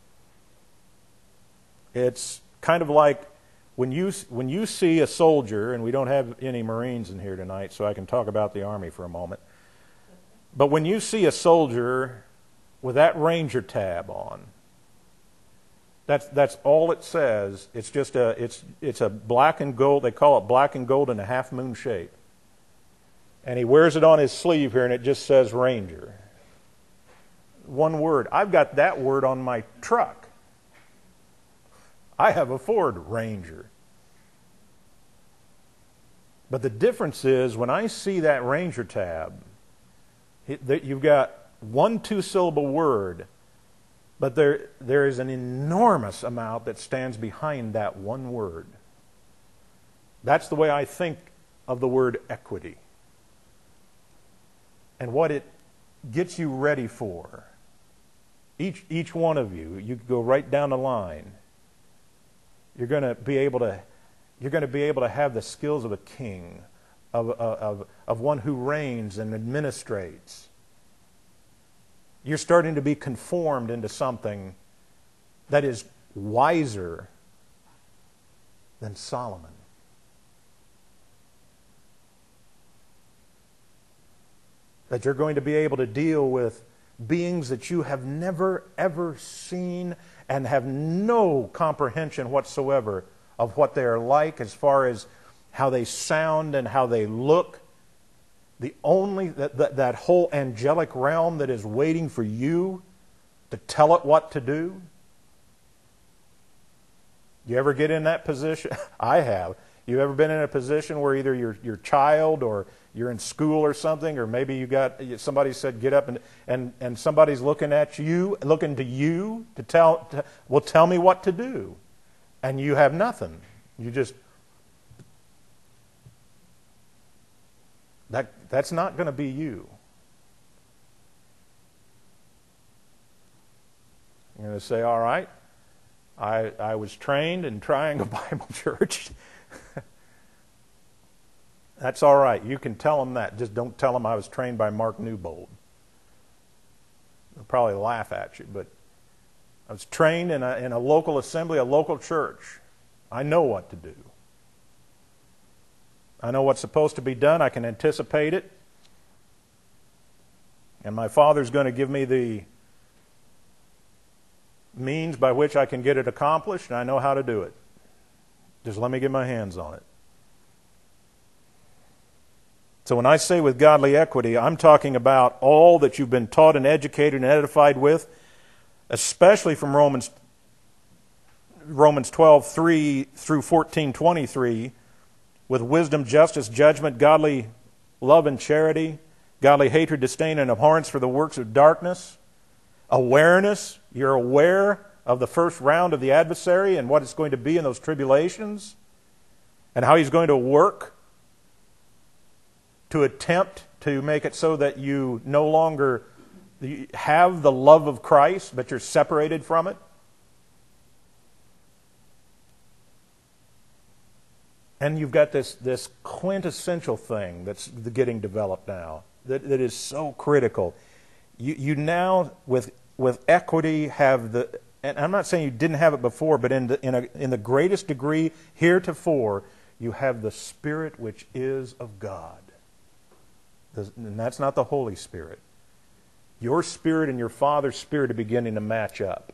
It's kind of like when you when you see a soldier, and we don't have any Marines in here tonight, so I can talk about the Army for a moment. But when you see a soldier with that Ranger tab on, That's that's all it says. It's just a it's it's a black and gold. They call it black and gold in a half moon shape. And he wears it on his sleeve here, and it just says Ranger. One word. I've got that word on my truck. I have a Ford Ranger. But the difference is when I see that Ranger tab, it, that you've got one two-syllable word. But there, there is an enormous amount that stands behind that one word. That's the way I think of the word equity. And what it gets you ready for. Each, each one of you, you go right down the line. You're going to be able to, you're going to be able to have the skills of a king, of, of, of one who reigns and administrates. You're starting to be conformed into something that is wiser than Solomon. That you're going to be able to deal with beings that you have never, ever seen and have no comprehension whatsoever of what they are like as far as how they sound and how they look. The only, that, that, that whole angelic realm that is waiting for you to tell it what to do. You ever get in that position? I have. You ever been in a position where either your your child or you're in school or something, or maybe you got somebody said get up and and, and somebody's looking at you, looking to you to tell, to, well, tell me what to do, and you have nothing. You just That, that's not going to be you. You're going to say, all right, I, I was trained in Triangle Bible Church. That's all right. You can tell them that. Just don't tell them I was trained by Mark Newbold. They'll probably laugh at you, but I was trained in a, in a local assembly, a local church. I know what to do. I know what's supposed to be done. I can anticipate it. And my Father's going to give me the means by which I can get it accomplished, and I know how to do it. Just let me get my hands on it. So when I say with godly equity, I'm talking about all that you've been taught and educated and edified with, especially from Romans Romans twelve three through fourteen twenty-three, with wisdom, justice, judgment, godly love and charity, godly hatred, disdain, and abhorrence for the works of darkness, awareness. You're aware of the first round of the adversary and what it's going to be in those tribulations and how he's going to work to attempt to make it so that you no longer have the love of Christ, but you're separated from it. And you've got this, this quintessential thing that's getting developed now that, that is so critical. You, you now, with, with equity, have the, and I'm not saying you didn't have it before, but in the, in, a, in the greatest degree heretofore, you have the Spirit which is of God. The, and that's not the Holy Spirit. Your spirit and your Father's Spirit are beginning to match up.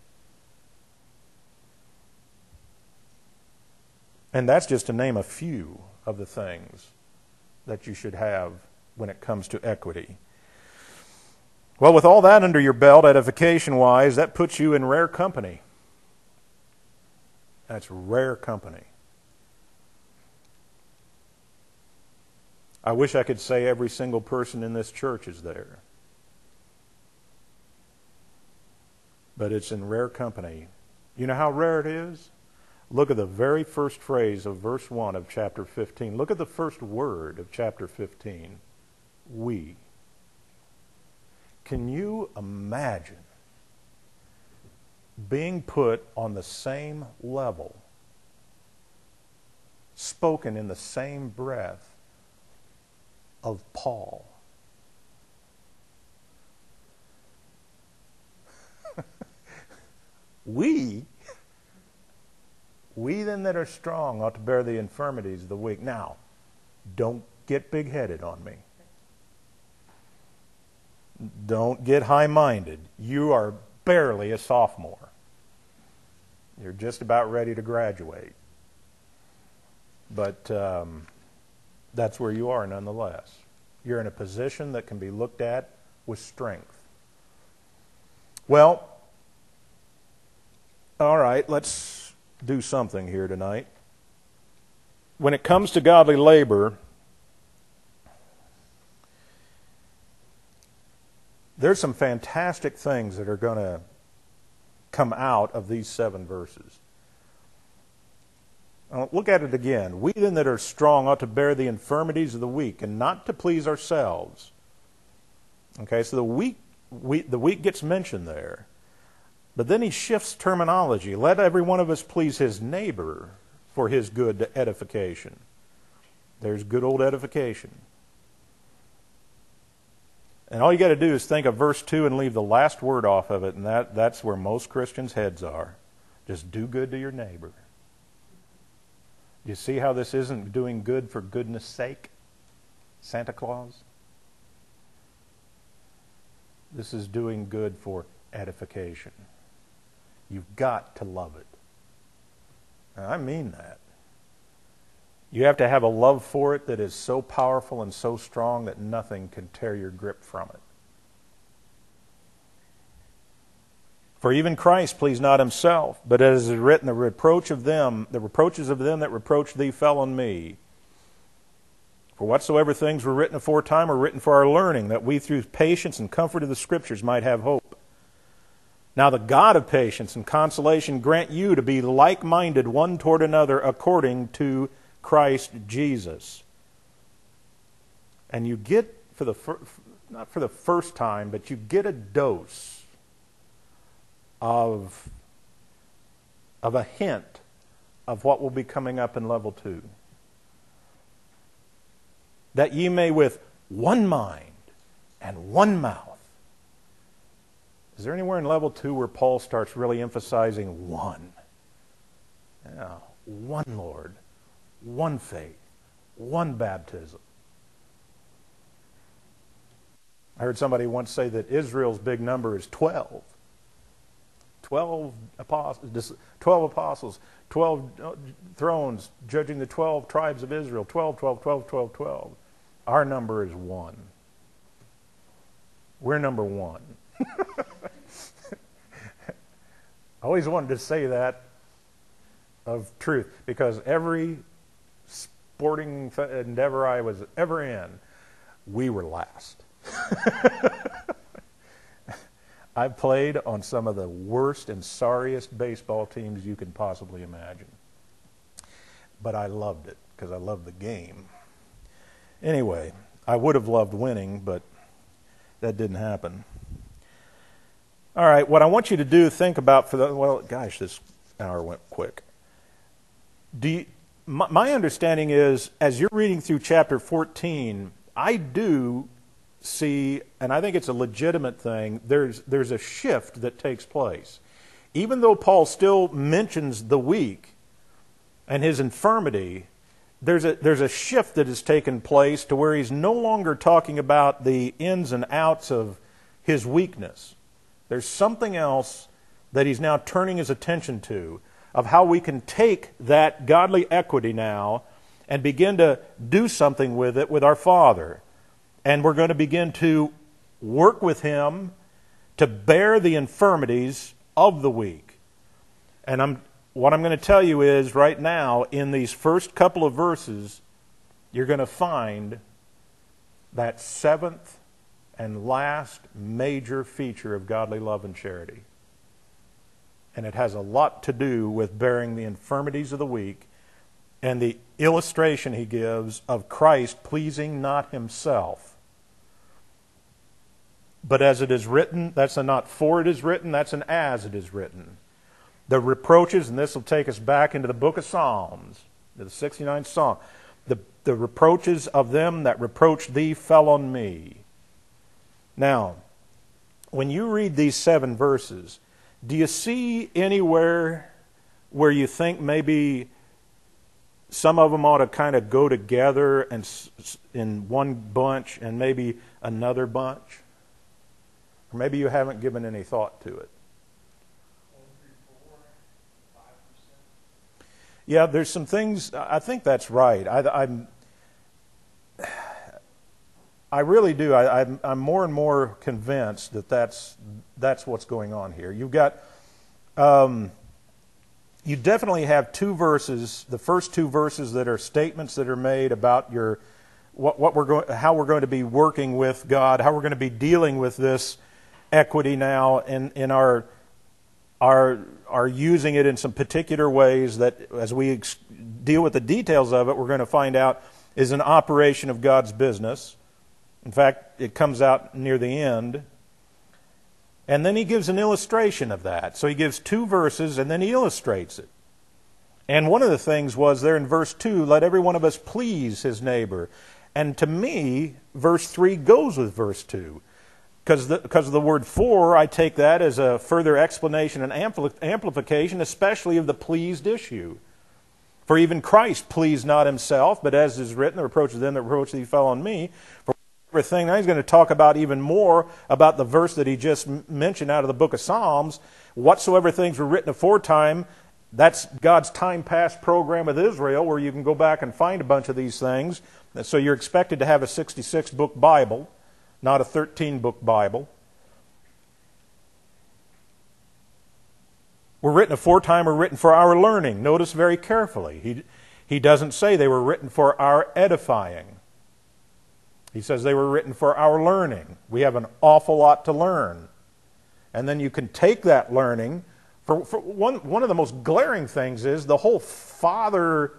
And that's just to name a few of the things that you should have when it comes to equity. Well, with all that under your belt, edification-wise, that puts you in rare company. That's rare company. I wish I could say every single person in this church is there. But it's in rare company. You know how rare it is? Look at the very first phrase of verse one of chapter fifteen. Look at the first word of chapter fifteen. We. Can you imagine being put on the same level, spoken in the same breath of Paul? We, we then that are strong ought to bear the infirmities of the weak. Now, don't get big-headed on me. Don't get high-minded. You are barely a sophomore. You're just about ready to graduate. But um, that's where you are nonetheless. You're in a position that can be looked at with strength. Well, all right, let's do something here tonight. When it comes to godly labor, there's some fantastic things that are going to come out of these seven verses. Now, look at it again. We then that are strong ought to bear the infirmities of the weak and not to please ourselves. Okay, so the weak, we, the weak gets mentioned there. But then he shifts terminology. Let every one of us please his neighbor for his good edification. There's good old edification. And all you got to do is think of verse two and leave the last word off of it, and that, that's where most Christians' heads are. Just do good to your neighbor. You see how this isn't doing good for goodness sake? Santa Claus? This is doing good for edification. You've got to love it. And I mean that. You have to have a love for it that is so powerful and so strong that nothing can tear your grip from it. For even Christ pleased not himself, but as is written, the reproach of them, the reproaches of them that reproach thee fell on me. For whatsoever things were written aforetime were written for our learning, that we through patience and comfort of the Scriptures might have hope. Now the God of patience and consolation grant you to be like-minded one toward another according to Christ Jesus. And you get, for the fir- not for the first time, but you get a dose of, of a hint of what will be coming up in level two. That ye may with one mind and one mouth. Is there anywhere in level two where Paul starts really emphasizing one? Yeah, one Lord, one faith, one baptism. I heard somebody once say that Israel's big number is twelve. Twelve apostles, twelve apostles, twelve thrones judging the twelve tribes of Israel. Twelve, twelve, twelve, twelve, twelve. Our number is one. We're number one. I always wanted to say that of truth, because every sporting endeavor I was ever in, we were last. I played on some of the worst and sorriest baseball teams you can possibly imagine. But I loved it because I loved the game. Anyway, I would have loved winning, but that didn't happen. All right, what I want you to do, think about for the, well, gosh, this hour went quick. Do you, my, my understanding is, as you're reading through chapter fourteen, I do see, and I think it's a legitimate thing, there's there's a shift that takes place. Even though Paul still mentions the weak and his infirmity, there's a there's a shift that has taken place to where he's no longer talking about the ins and outs of his weakness. There's something else that he's now turning his attention to, of how we can take that godly equity now and begin to do something with it with our Father. And we're going to begin to work with Him to bear the infirmities of the weak. And I'm, what I'm going to tell you is, right now, in these first couple of verses, you're going to find that seventh and last major feature of godly love and charity. And it has a lot to do with bearing the infirmities of the weak and the illustration he gives of Christ pleasing not himself, but as it is written. That's a not for it is written, that's an as it is written. The reproaches, and this will take us back into the book of Psalms, the sixty-ninth Psalm. The, the reproaches of them that reproach thee fell on me. Now, when you read these seven verses, do you see anywhere where you think maybe some of them ought to kind of go together and in one bunch and maybe another bunch? Or maybe you haven't given any thought to it. Yeah, there's some things, I think that's right. I, I'm, I really do. I, I'm, I'm more and more convinced that that's, that's what's going on here. You've got, um, you definitely have two verses, the first two verses that are statements that are made about your, what, what we're going, how we're going to be working with God, how we're going to be dealing with this equity now in, in our, our, are using it in some particular ways that, as we ex- deal with the details of it, we're going to find out is an operation of God's business. In fact, it comes out near the end. And then he gives an illustration of that. So he gives two verses and then he illustrates it. And one of the things was there in verse two, let every one of us please his neighbor. And to me, verse three goes with verse two. Because because of the word for, I take that as a further explanation and ampli- amplification, especially of the pleased issue. For even Christ pleased not himself, but as is written, the reproach of them that reproach thee fell on me. For everything, now he's going to talk about even more about the verse that he just m- mentioned out of the book of Psalms. Whatsoever things were written aforetime, that's God's time past program with Israel, where you can go back and find a bunch of these things. So you're expected to have a sixty-six book Bible, not a thirteen book Bible. Were written aforetime or written for our learning. Notice very carefully. He, he doesn't say they were written for our edifying. He says they were written for our learning. We have an awful lot to learn. And then you can take that learning. For, for one, one of the most glaring things is the whole fatherhood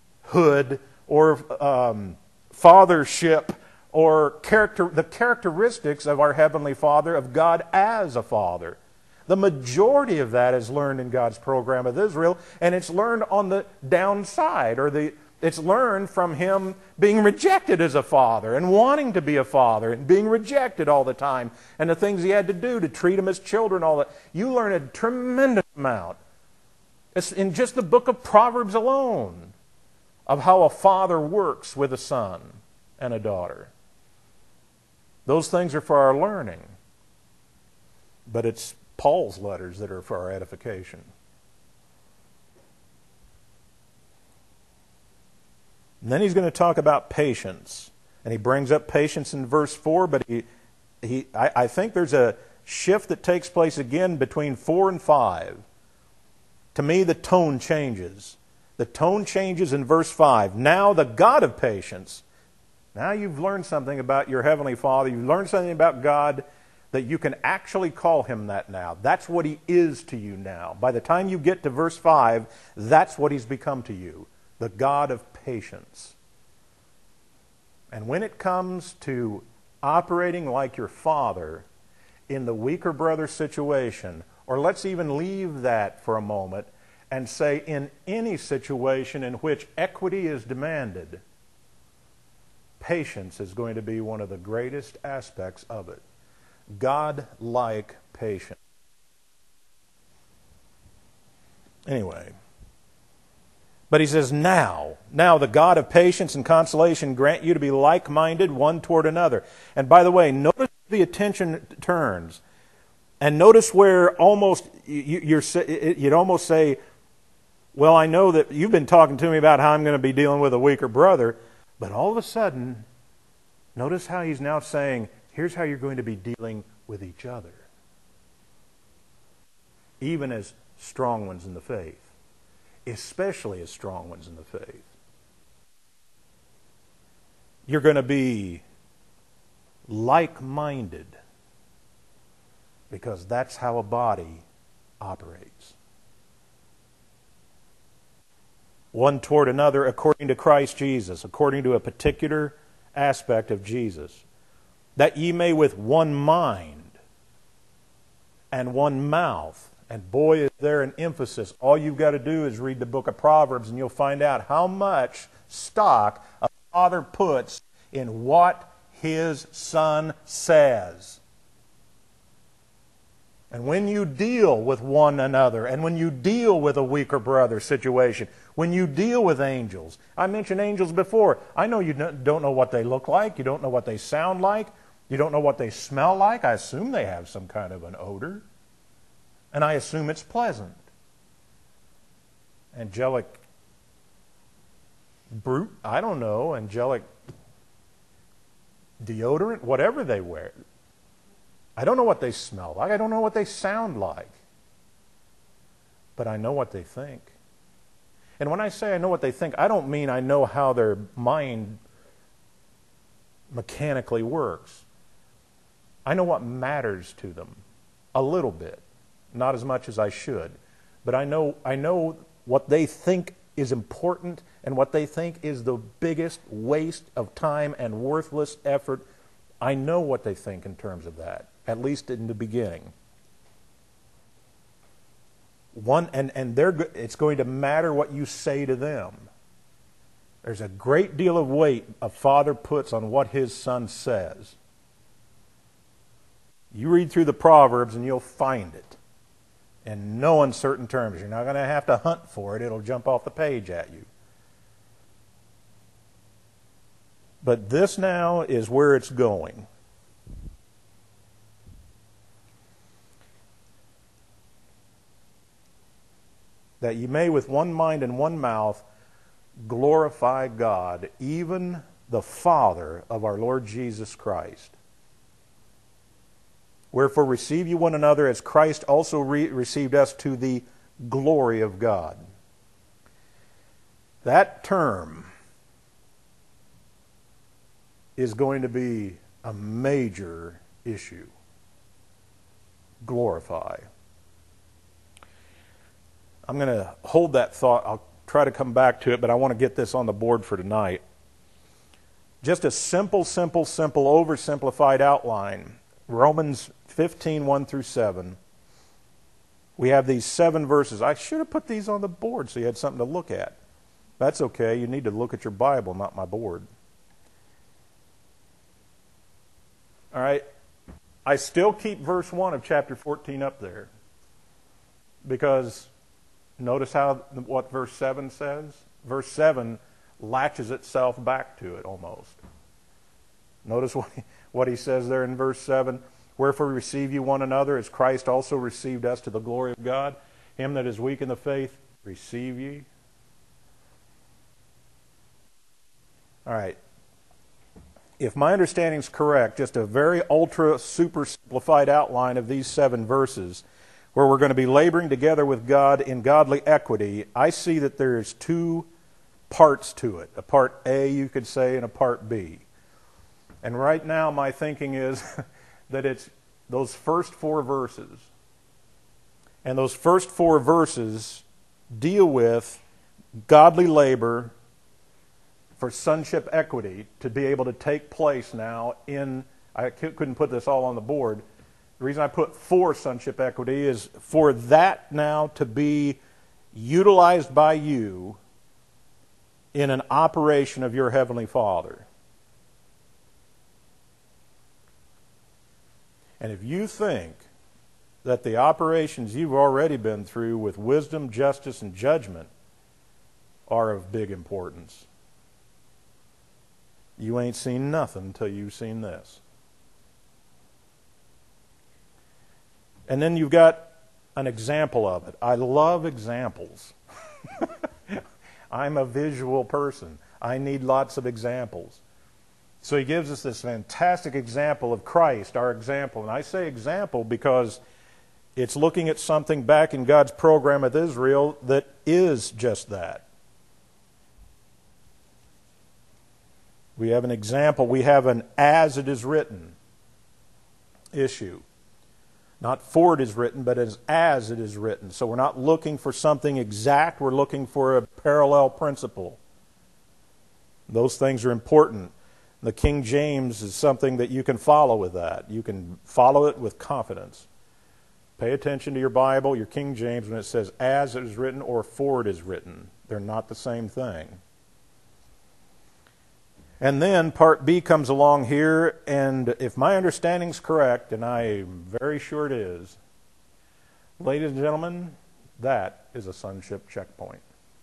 or um, fathership or character, the characteristics of our Heavenly Father, of God as a Father. The majority of that is learned in God's program with Israel, and it's learned on the downside, or the, It's learned from him being rejected as a father and wanting to be a father and being rejected all the time and the things he had to do to treat them as children, all that. You learn a tremendous amount. It's in just the book of Proverbs alone of how a father works with a son and a daughter. Those things are for our learning. But it's Paul's letters that are for our edification. And then he's going to talk about patience. And he brings up patience in verse four, but he, he, I, I think there's a shift that takes place again between four and five. To me, the tone changes. The tone changes in verse five. Now the God of patience. Now you've learned something about your Heavenly Father. You've learned something about God that you can actually call Him that now. That's what He is to you now. By the time you get to verse five, that's what He's become to you. The God of patience. And when it comes to operating like your father in the weaker brother situation, or let's even leave that for a moment and say in any situation in which equity is demanded, patience is going to be one of the greatest aspects of it. God-like patience. Anyway. But he says, now, now the God of patience and consolation grant you to be like-minded one toward another. And by the way, notice the attention turns. And notice where almost, you, you're, you'd almost say, well, I know that you've been talking to me about how I'm going to be dealing with a weaker brother. But all of a sudden, notice how he's now saying, here's how you're going to be dealing with each other. Even as strong ones in the faith. Especially as strong ones in the faith. You're going to be like-minded because that's how a body operates. One toward another according to Christ Jesus, according to a particular aspect of Jesus, that ye may with one mind and one mouth. And boy, is there an emphasis. All you've got to do is read the book of Proverbs and you'll find out how much stock a father puts in what his son says. And when you deal with one another, and when you deal with a weaker brother situation, when you deal with angels, I mentioned angels before. I know you don't know what they look like. You don't know what they sound like. You don't know what they smell like. I assume they have some kind of an odor. And I assume it's pleasant. Angelic brute, I don't know, angelic deodorant, whatever they wear. I don't know what they smell like. I don't know what they sound like. But I know what they think. And when I say I know what they think, I don't mean I know how their mind mechanically works. I know what matters to them a little bit. Not as much as I should. But I know I know what they think is important and what they think is the biggest waste of time and worthless effort. I know what they think in terms of that, at least in the beginning. One and, and they're it's going to matter what you say to them. There's a great deal of weight a father puts on what his son says. You read through the Proverbs and you'll find it. In no uncertain terms. You're not going to have to hunt for it. It'll jump off the page at you. But this now is where it's going. That ye may with one mind and one mouth glorify God, even the Father of our Lord Jesus Christ. Wherefore receive you one another as Christ also re- received us to the glory of God. That term is going to be a major issue. Glorify. I'm going to hold that thought. I'll try to come back to it, but I want to get this on the board for tonight. Just a simple, simple, simple, oversimplified outline. Romans fifteen, one through seven. We have these seven verses. I should have put these on the board so you had something to look at. That's okay. You need to look at your Bible, not my board. All right. I still keep verse one of chapter fourteen up there. Because notice how what verse seven says? Verse seven latches itself back to it almost. Notice what he, what he says there in verse seven. Wherefore receive you one another, as Christ also received us to the glory of God. Him that is weak in the faith, receive ye. All right. If my understanding is correct, just a very ultra super simplified outline of these seven verses, where we're going to be laboring together with God in godly equity, I see that there's two parts to it. A part A, you could say, and a part B. And right now my thinking is that it's those first four verses. And those first four verses deal with godly labor for sonship equity to be able to take place now in, I couldn't put this all on the board. The reason I put for sonship equity is for that now to be utilized by you in an operation of your Heavenly Father. And if you think that the operations you've already been through with wisdom, justice, and judgment are of big importance, you ain't seen nothing until you've seen this. And then you've got an example of it. I love examples. I'm a visual person. I need lots of examples. So he gives us this fantastic example of Christ, our example. And I say example because it's looking at something back in God's program with Israel that is just that. We have an example. We have an as it is written issue. Not for it is written, but as as it is written. So we're not looking for something exact. We're looking for a parallel principle. Those things are important. The King James is something that you can follow with that. You can follow it with confidence. Pay attention to your Bible, your King James, when it says as it is written or for it is written. They're not the same thing. And then part B comes along here, and if my understanding is correct, and I'm very sure it is, ladies and gentlemen, that is a sonship checkpoint.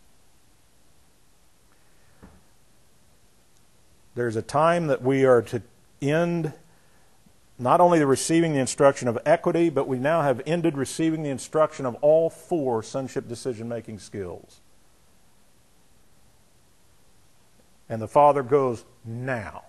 There's a time that we are to end not only the receiving the instruction of equity, but we now have ended receiving the instruction of all four sonship decision-making skills. And the Father goes, now.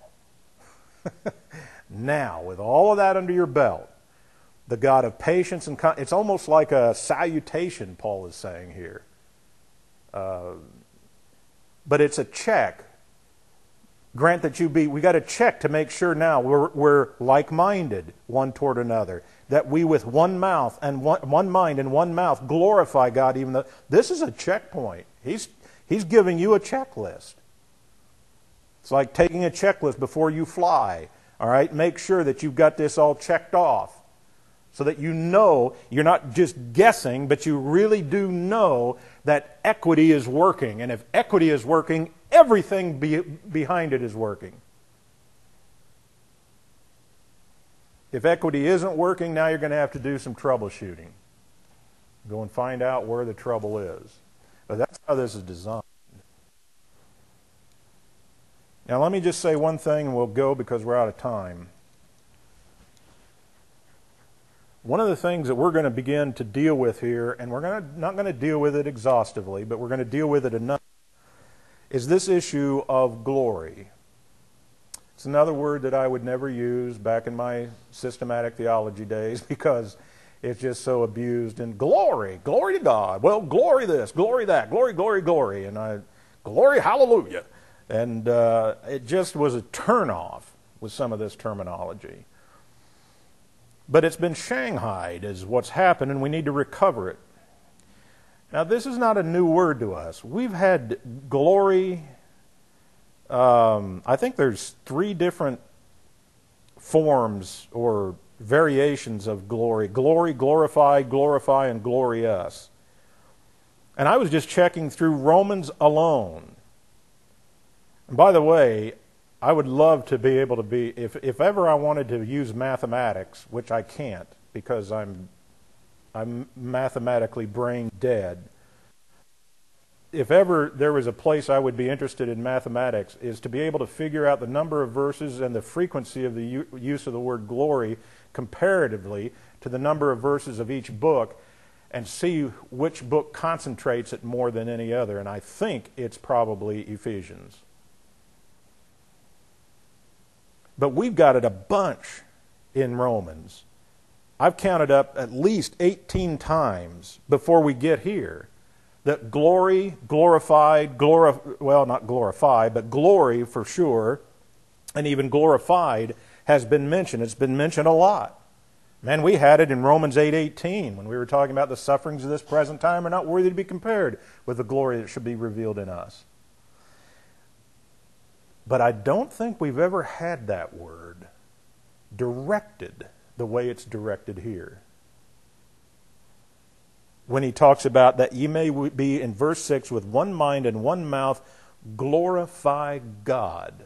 Now, with all of that under your belt, the God of patience and con- it's almost like a salutation, Paul is saying here. Uh, but it's a check. Grant that you be, we got to check to make sure now we're, we're like-minded one toward another. That we with one mouth and one, one mind and one mouth glorify God even though, this is a checkpoint. He's, he's giving you a checklist. It's like taking a checklist before you fly. All right, make sure that you've got this all checked off so that you know, you're not just guessing, but you really do know that equity is working. And if equity is working, everything be, behind it is working. If equity isn't working, now you're going to have to do some troubleshooting. Go and find out where the trouble is. But that's how this is designed. Now let me just say one thing and we'll go because we're out of time. One of the things that we're going to begin to deal with here, and we're going to, not going to deal with it exhaustively, but we're going to deal with it enough, is this issue of glory. It's another word that I would never use back in my systematic theology days because it's just so abused. And glory, glory to God. Well, glory this, glory that, glory, glory, glory. And I, glory, hallelujah. And uh, it just was a turnoff with some of this terminology. But it's been shanghaied as what's happened, and we need to recover it. Now, this is not a new word to us. We've had glory. Um, I think there's three different forms or variations of glory. Glory, glorify, glorify, and glorious. And I was just checking through Romans alone. And by the way, I would love to be able to be, if, if ever I wanted to use mathematics, which I can't because I'm, I'm mathematically brain dead. If ever there was a place I would be interested in mathematics, is to be able to figure out the number of verses and the frequency of the u- use of the word glory comparatively to the number of verses of each book, and see which book concentrates it more than any other. And I think it's probably Ephesians. But we've got it a bunch in Romans. I've counted up at least eighteen times before we get here that glory, glorified, glori- well, not glorified, but glory for sure, and even glorified has been mentioned. It's been mentioned a lot. Man, we had it in Romans eight eighteen when we were talking about the sufferings of this present time are not worthy to be compared with the glory that should be revealed in us. But I don't think we've ever had that word directed the way it's directed here. When he talks about that ye may be, in verse six, with one mind and one mouth, glorify God.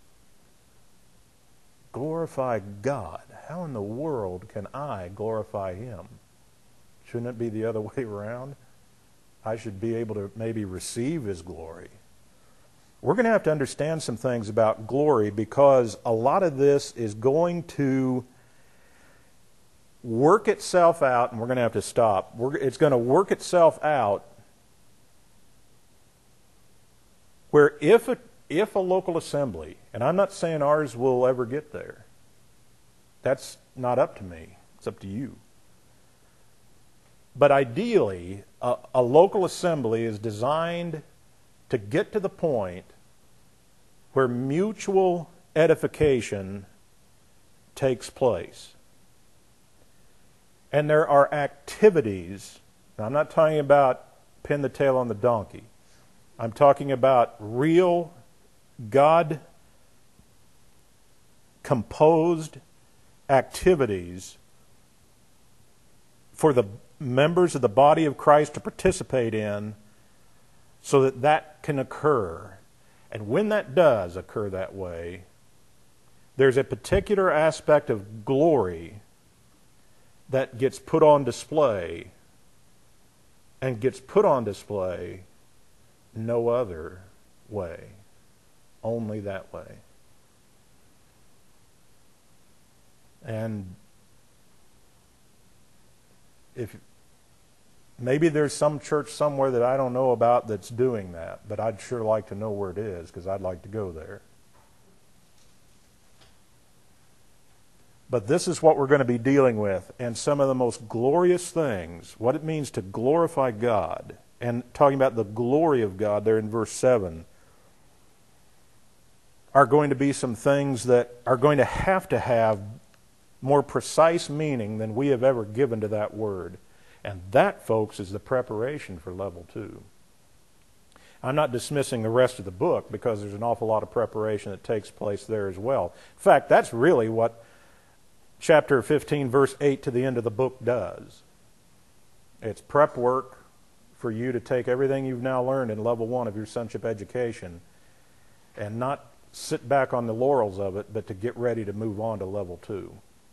Glorify God. How in the world can I glorify Him? Shouldn't it be the other way around? I should be able to maybe receive His glory. We're going to have to understand some things about glory, because a lot of this is going to work itself out, and we're going to have to stop. We're, it's going to work itself out where if a, if a local assembly, and I'm not saying ours will ever get there. That's not up to me. It's up to you. But ideally, a, a local assembly is designed to get to the point where mutual edification takes place. And there are activities, now I'm not talking about pin the tail on the donkey. I'm talking about real God-composed activities for the members of the body of Christ to participate in, so that that can occur. And when that does occur that way, there's a particular aspect of glory that gets put on display, and gets put on display no other way, only that way. And if maybe there's some church somewhere that I don't know about that's doing that, but I'd sure like to know where it is, because I'd like to go there. But this is what we're going to be dealing with, and some of the most glorious things, what it means to glorify God, and talking about the glory of God there in verse seven, are going to be some things that are going to have to have more precise meaning than we have ever given to that word. And that, folks, is the preparation for level two. I'm not dismissing the rest of the book, because there's an awful lot of preparation that takes place there as well. In fact, that's really what chapter fifteen, verse eight to the end of the book does. It's prep work for you to take everything you've now learned in level one of your sonship education and not sit back on the laurels of it, but to get ready to move on to level two.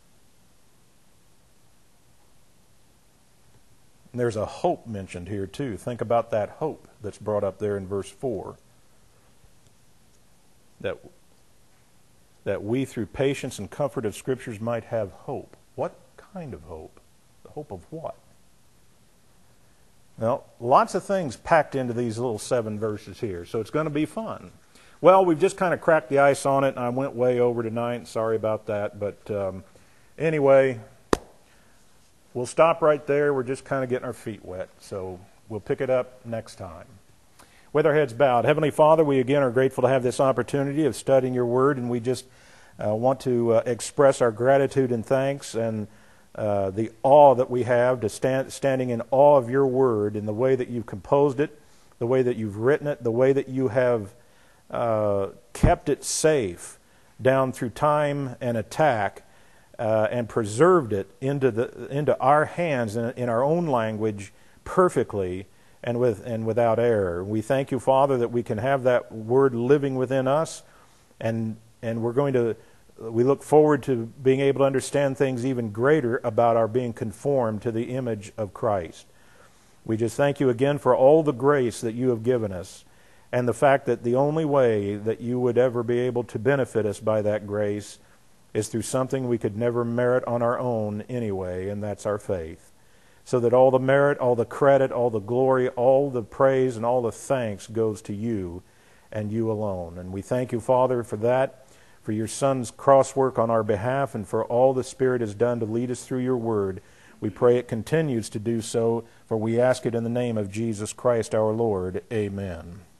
And there's a hope mentioned here too. Think about that hope that's brought up there in verse four. That, that we through patience and comfort of Scriptures might have hope. What kind of hope? The hope of what? Well, lots of things packed into these little seven verses here, so it's going to be fun. Well, we've just kind of cracked the ice on it, and I went way over tonight. Sorry about that. But um, anyway, we'll stop right there. We're just kind of getting our feet wet, so we'll pick it up next time. With our heads bowed, Heavenly Father, we again are grateful to have this opportunity of studying your word, and we just uh, want to uh, express our gratitude and thanks and uh, the awe that we have to stand standing in awe of your word in the way that you've composed it, the way that you've written it, the way that you have uh, kept it safe down through time and attack, uh, and preserved it into the into our hands in, in our own language perfectly, and with and without error. We thank you, Father, that we can have that word living within us, and and we're going to we look forward to being able to understand things even greater about our being conformed to the image of Christ. We just thank you again for all the grace that you have given us, and the fact that the only way that you would ever be able to benefit us by that grace is through something we could never merit on our own anyway, and that's our faith. So that all the merit, all the credit, all the glory, all the praise, and all the thanks goes to you and you alone. And we thank you, Father, for that, for your Son's crosswork on our behalf, and for all the Spirit has done to lead us through your word. We pray it continues to do so, for we ask it in the name of Jesus Christ our Lord. Amen.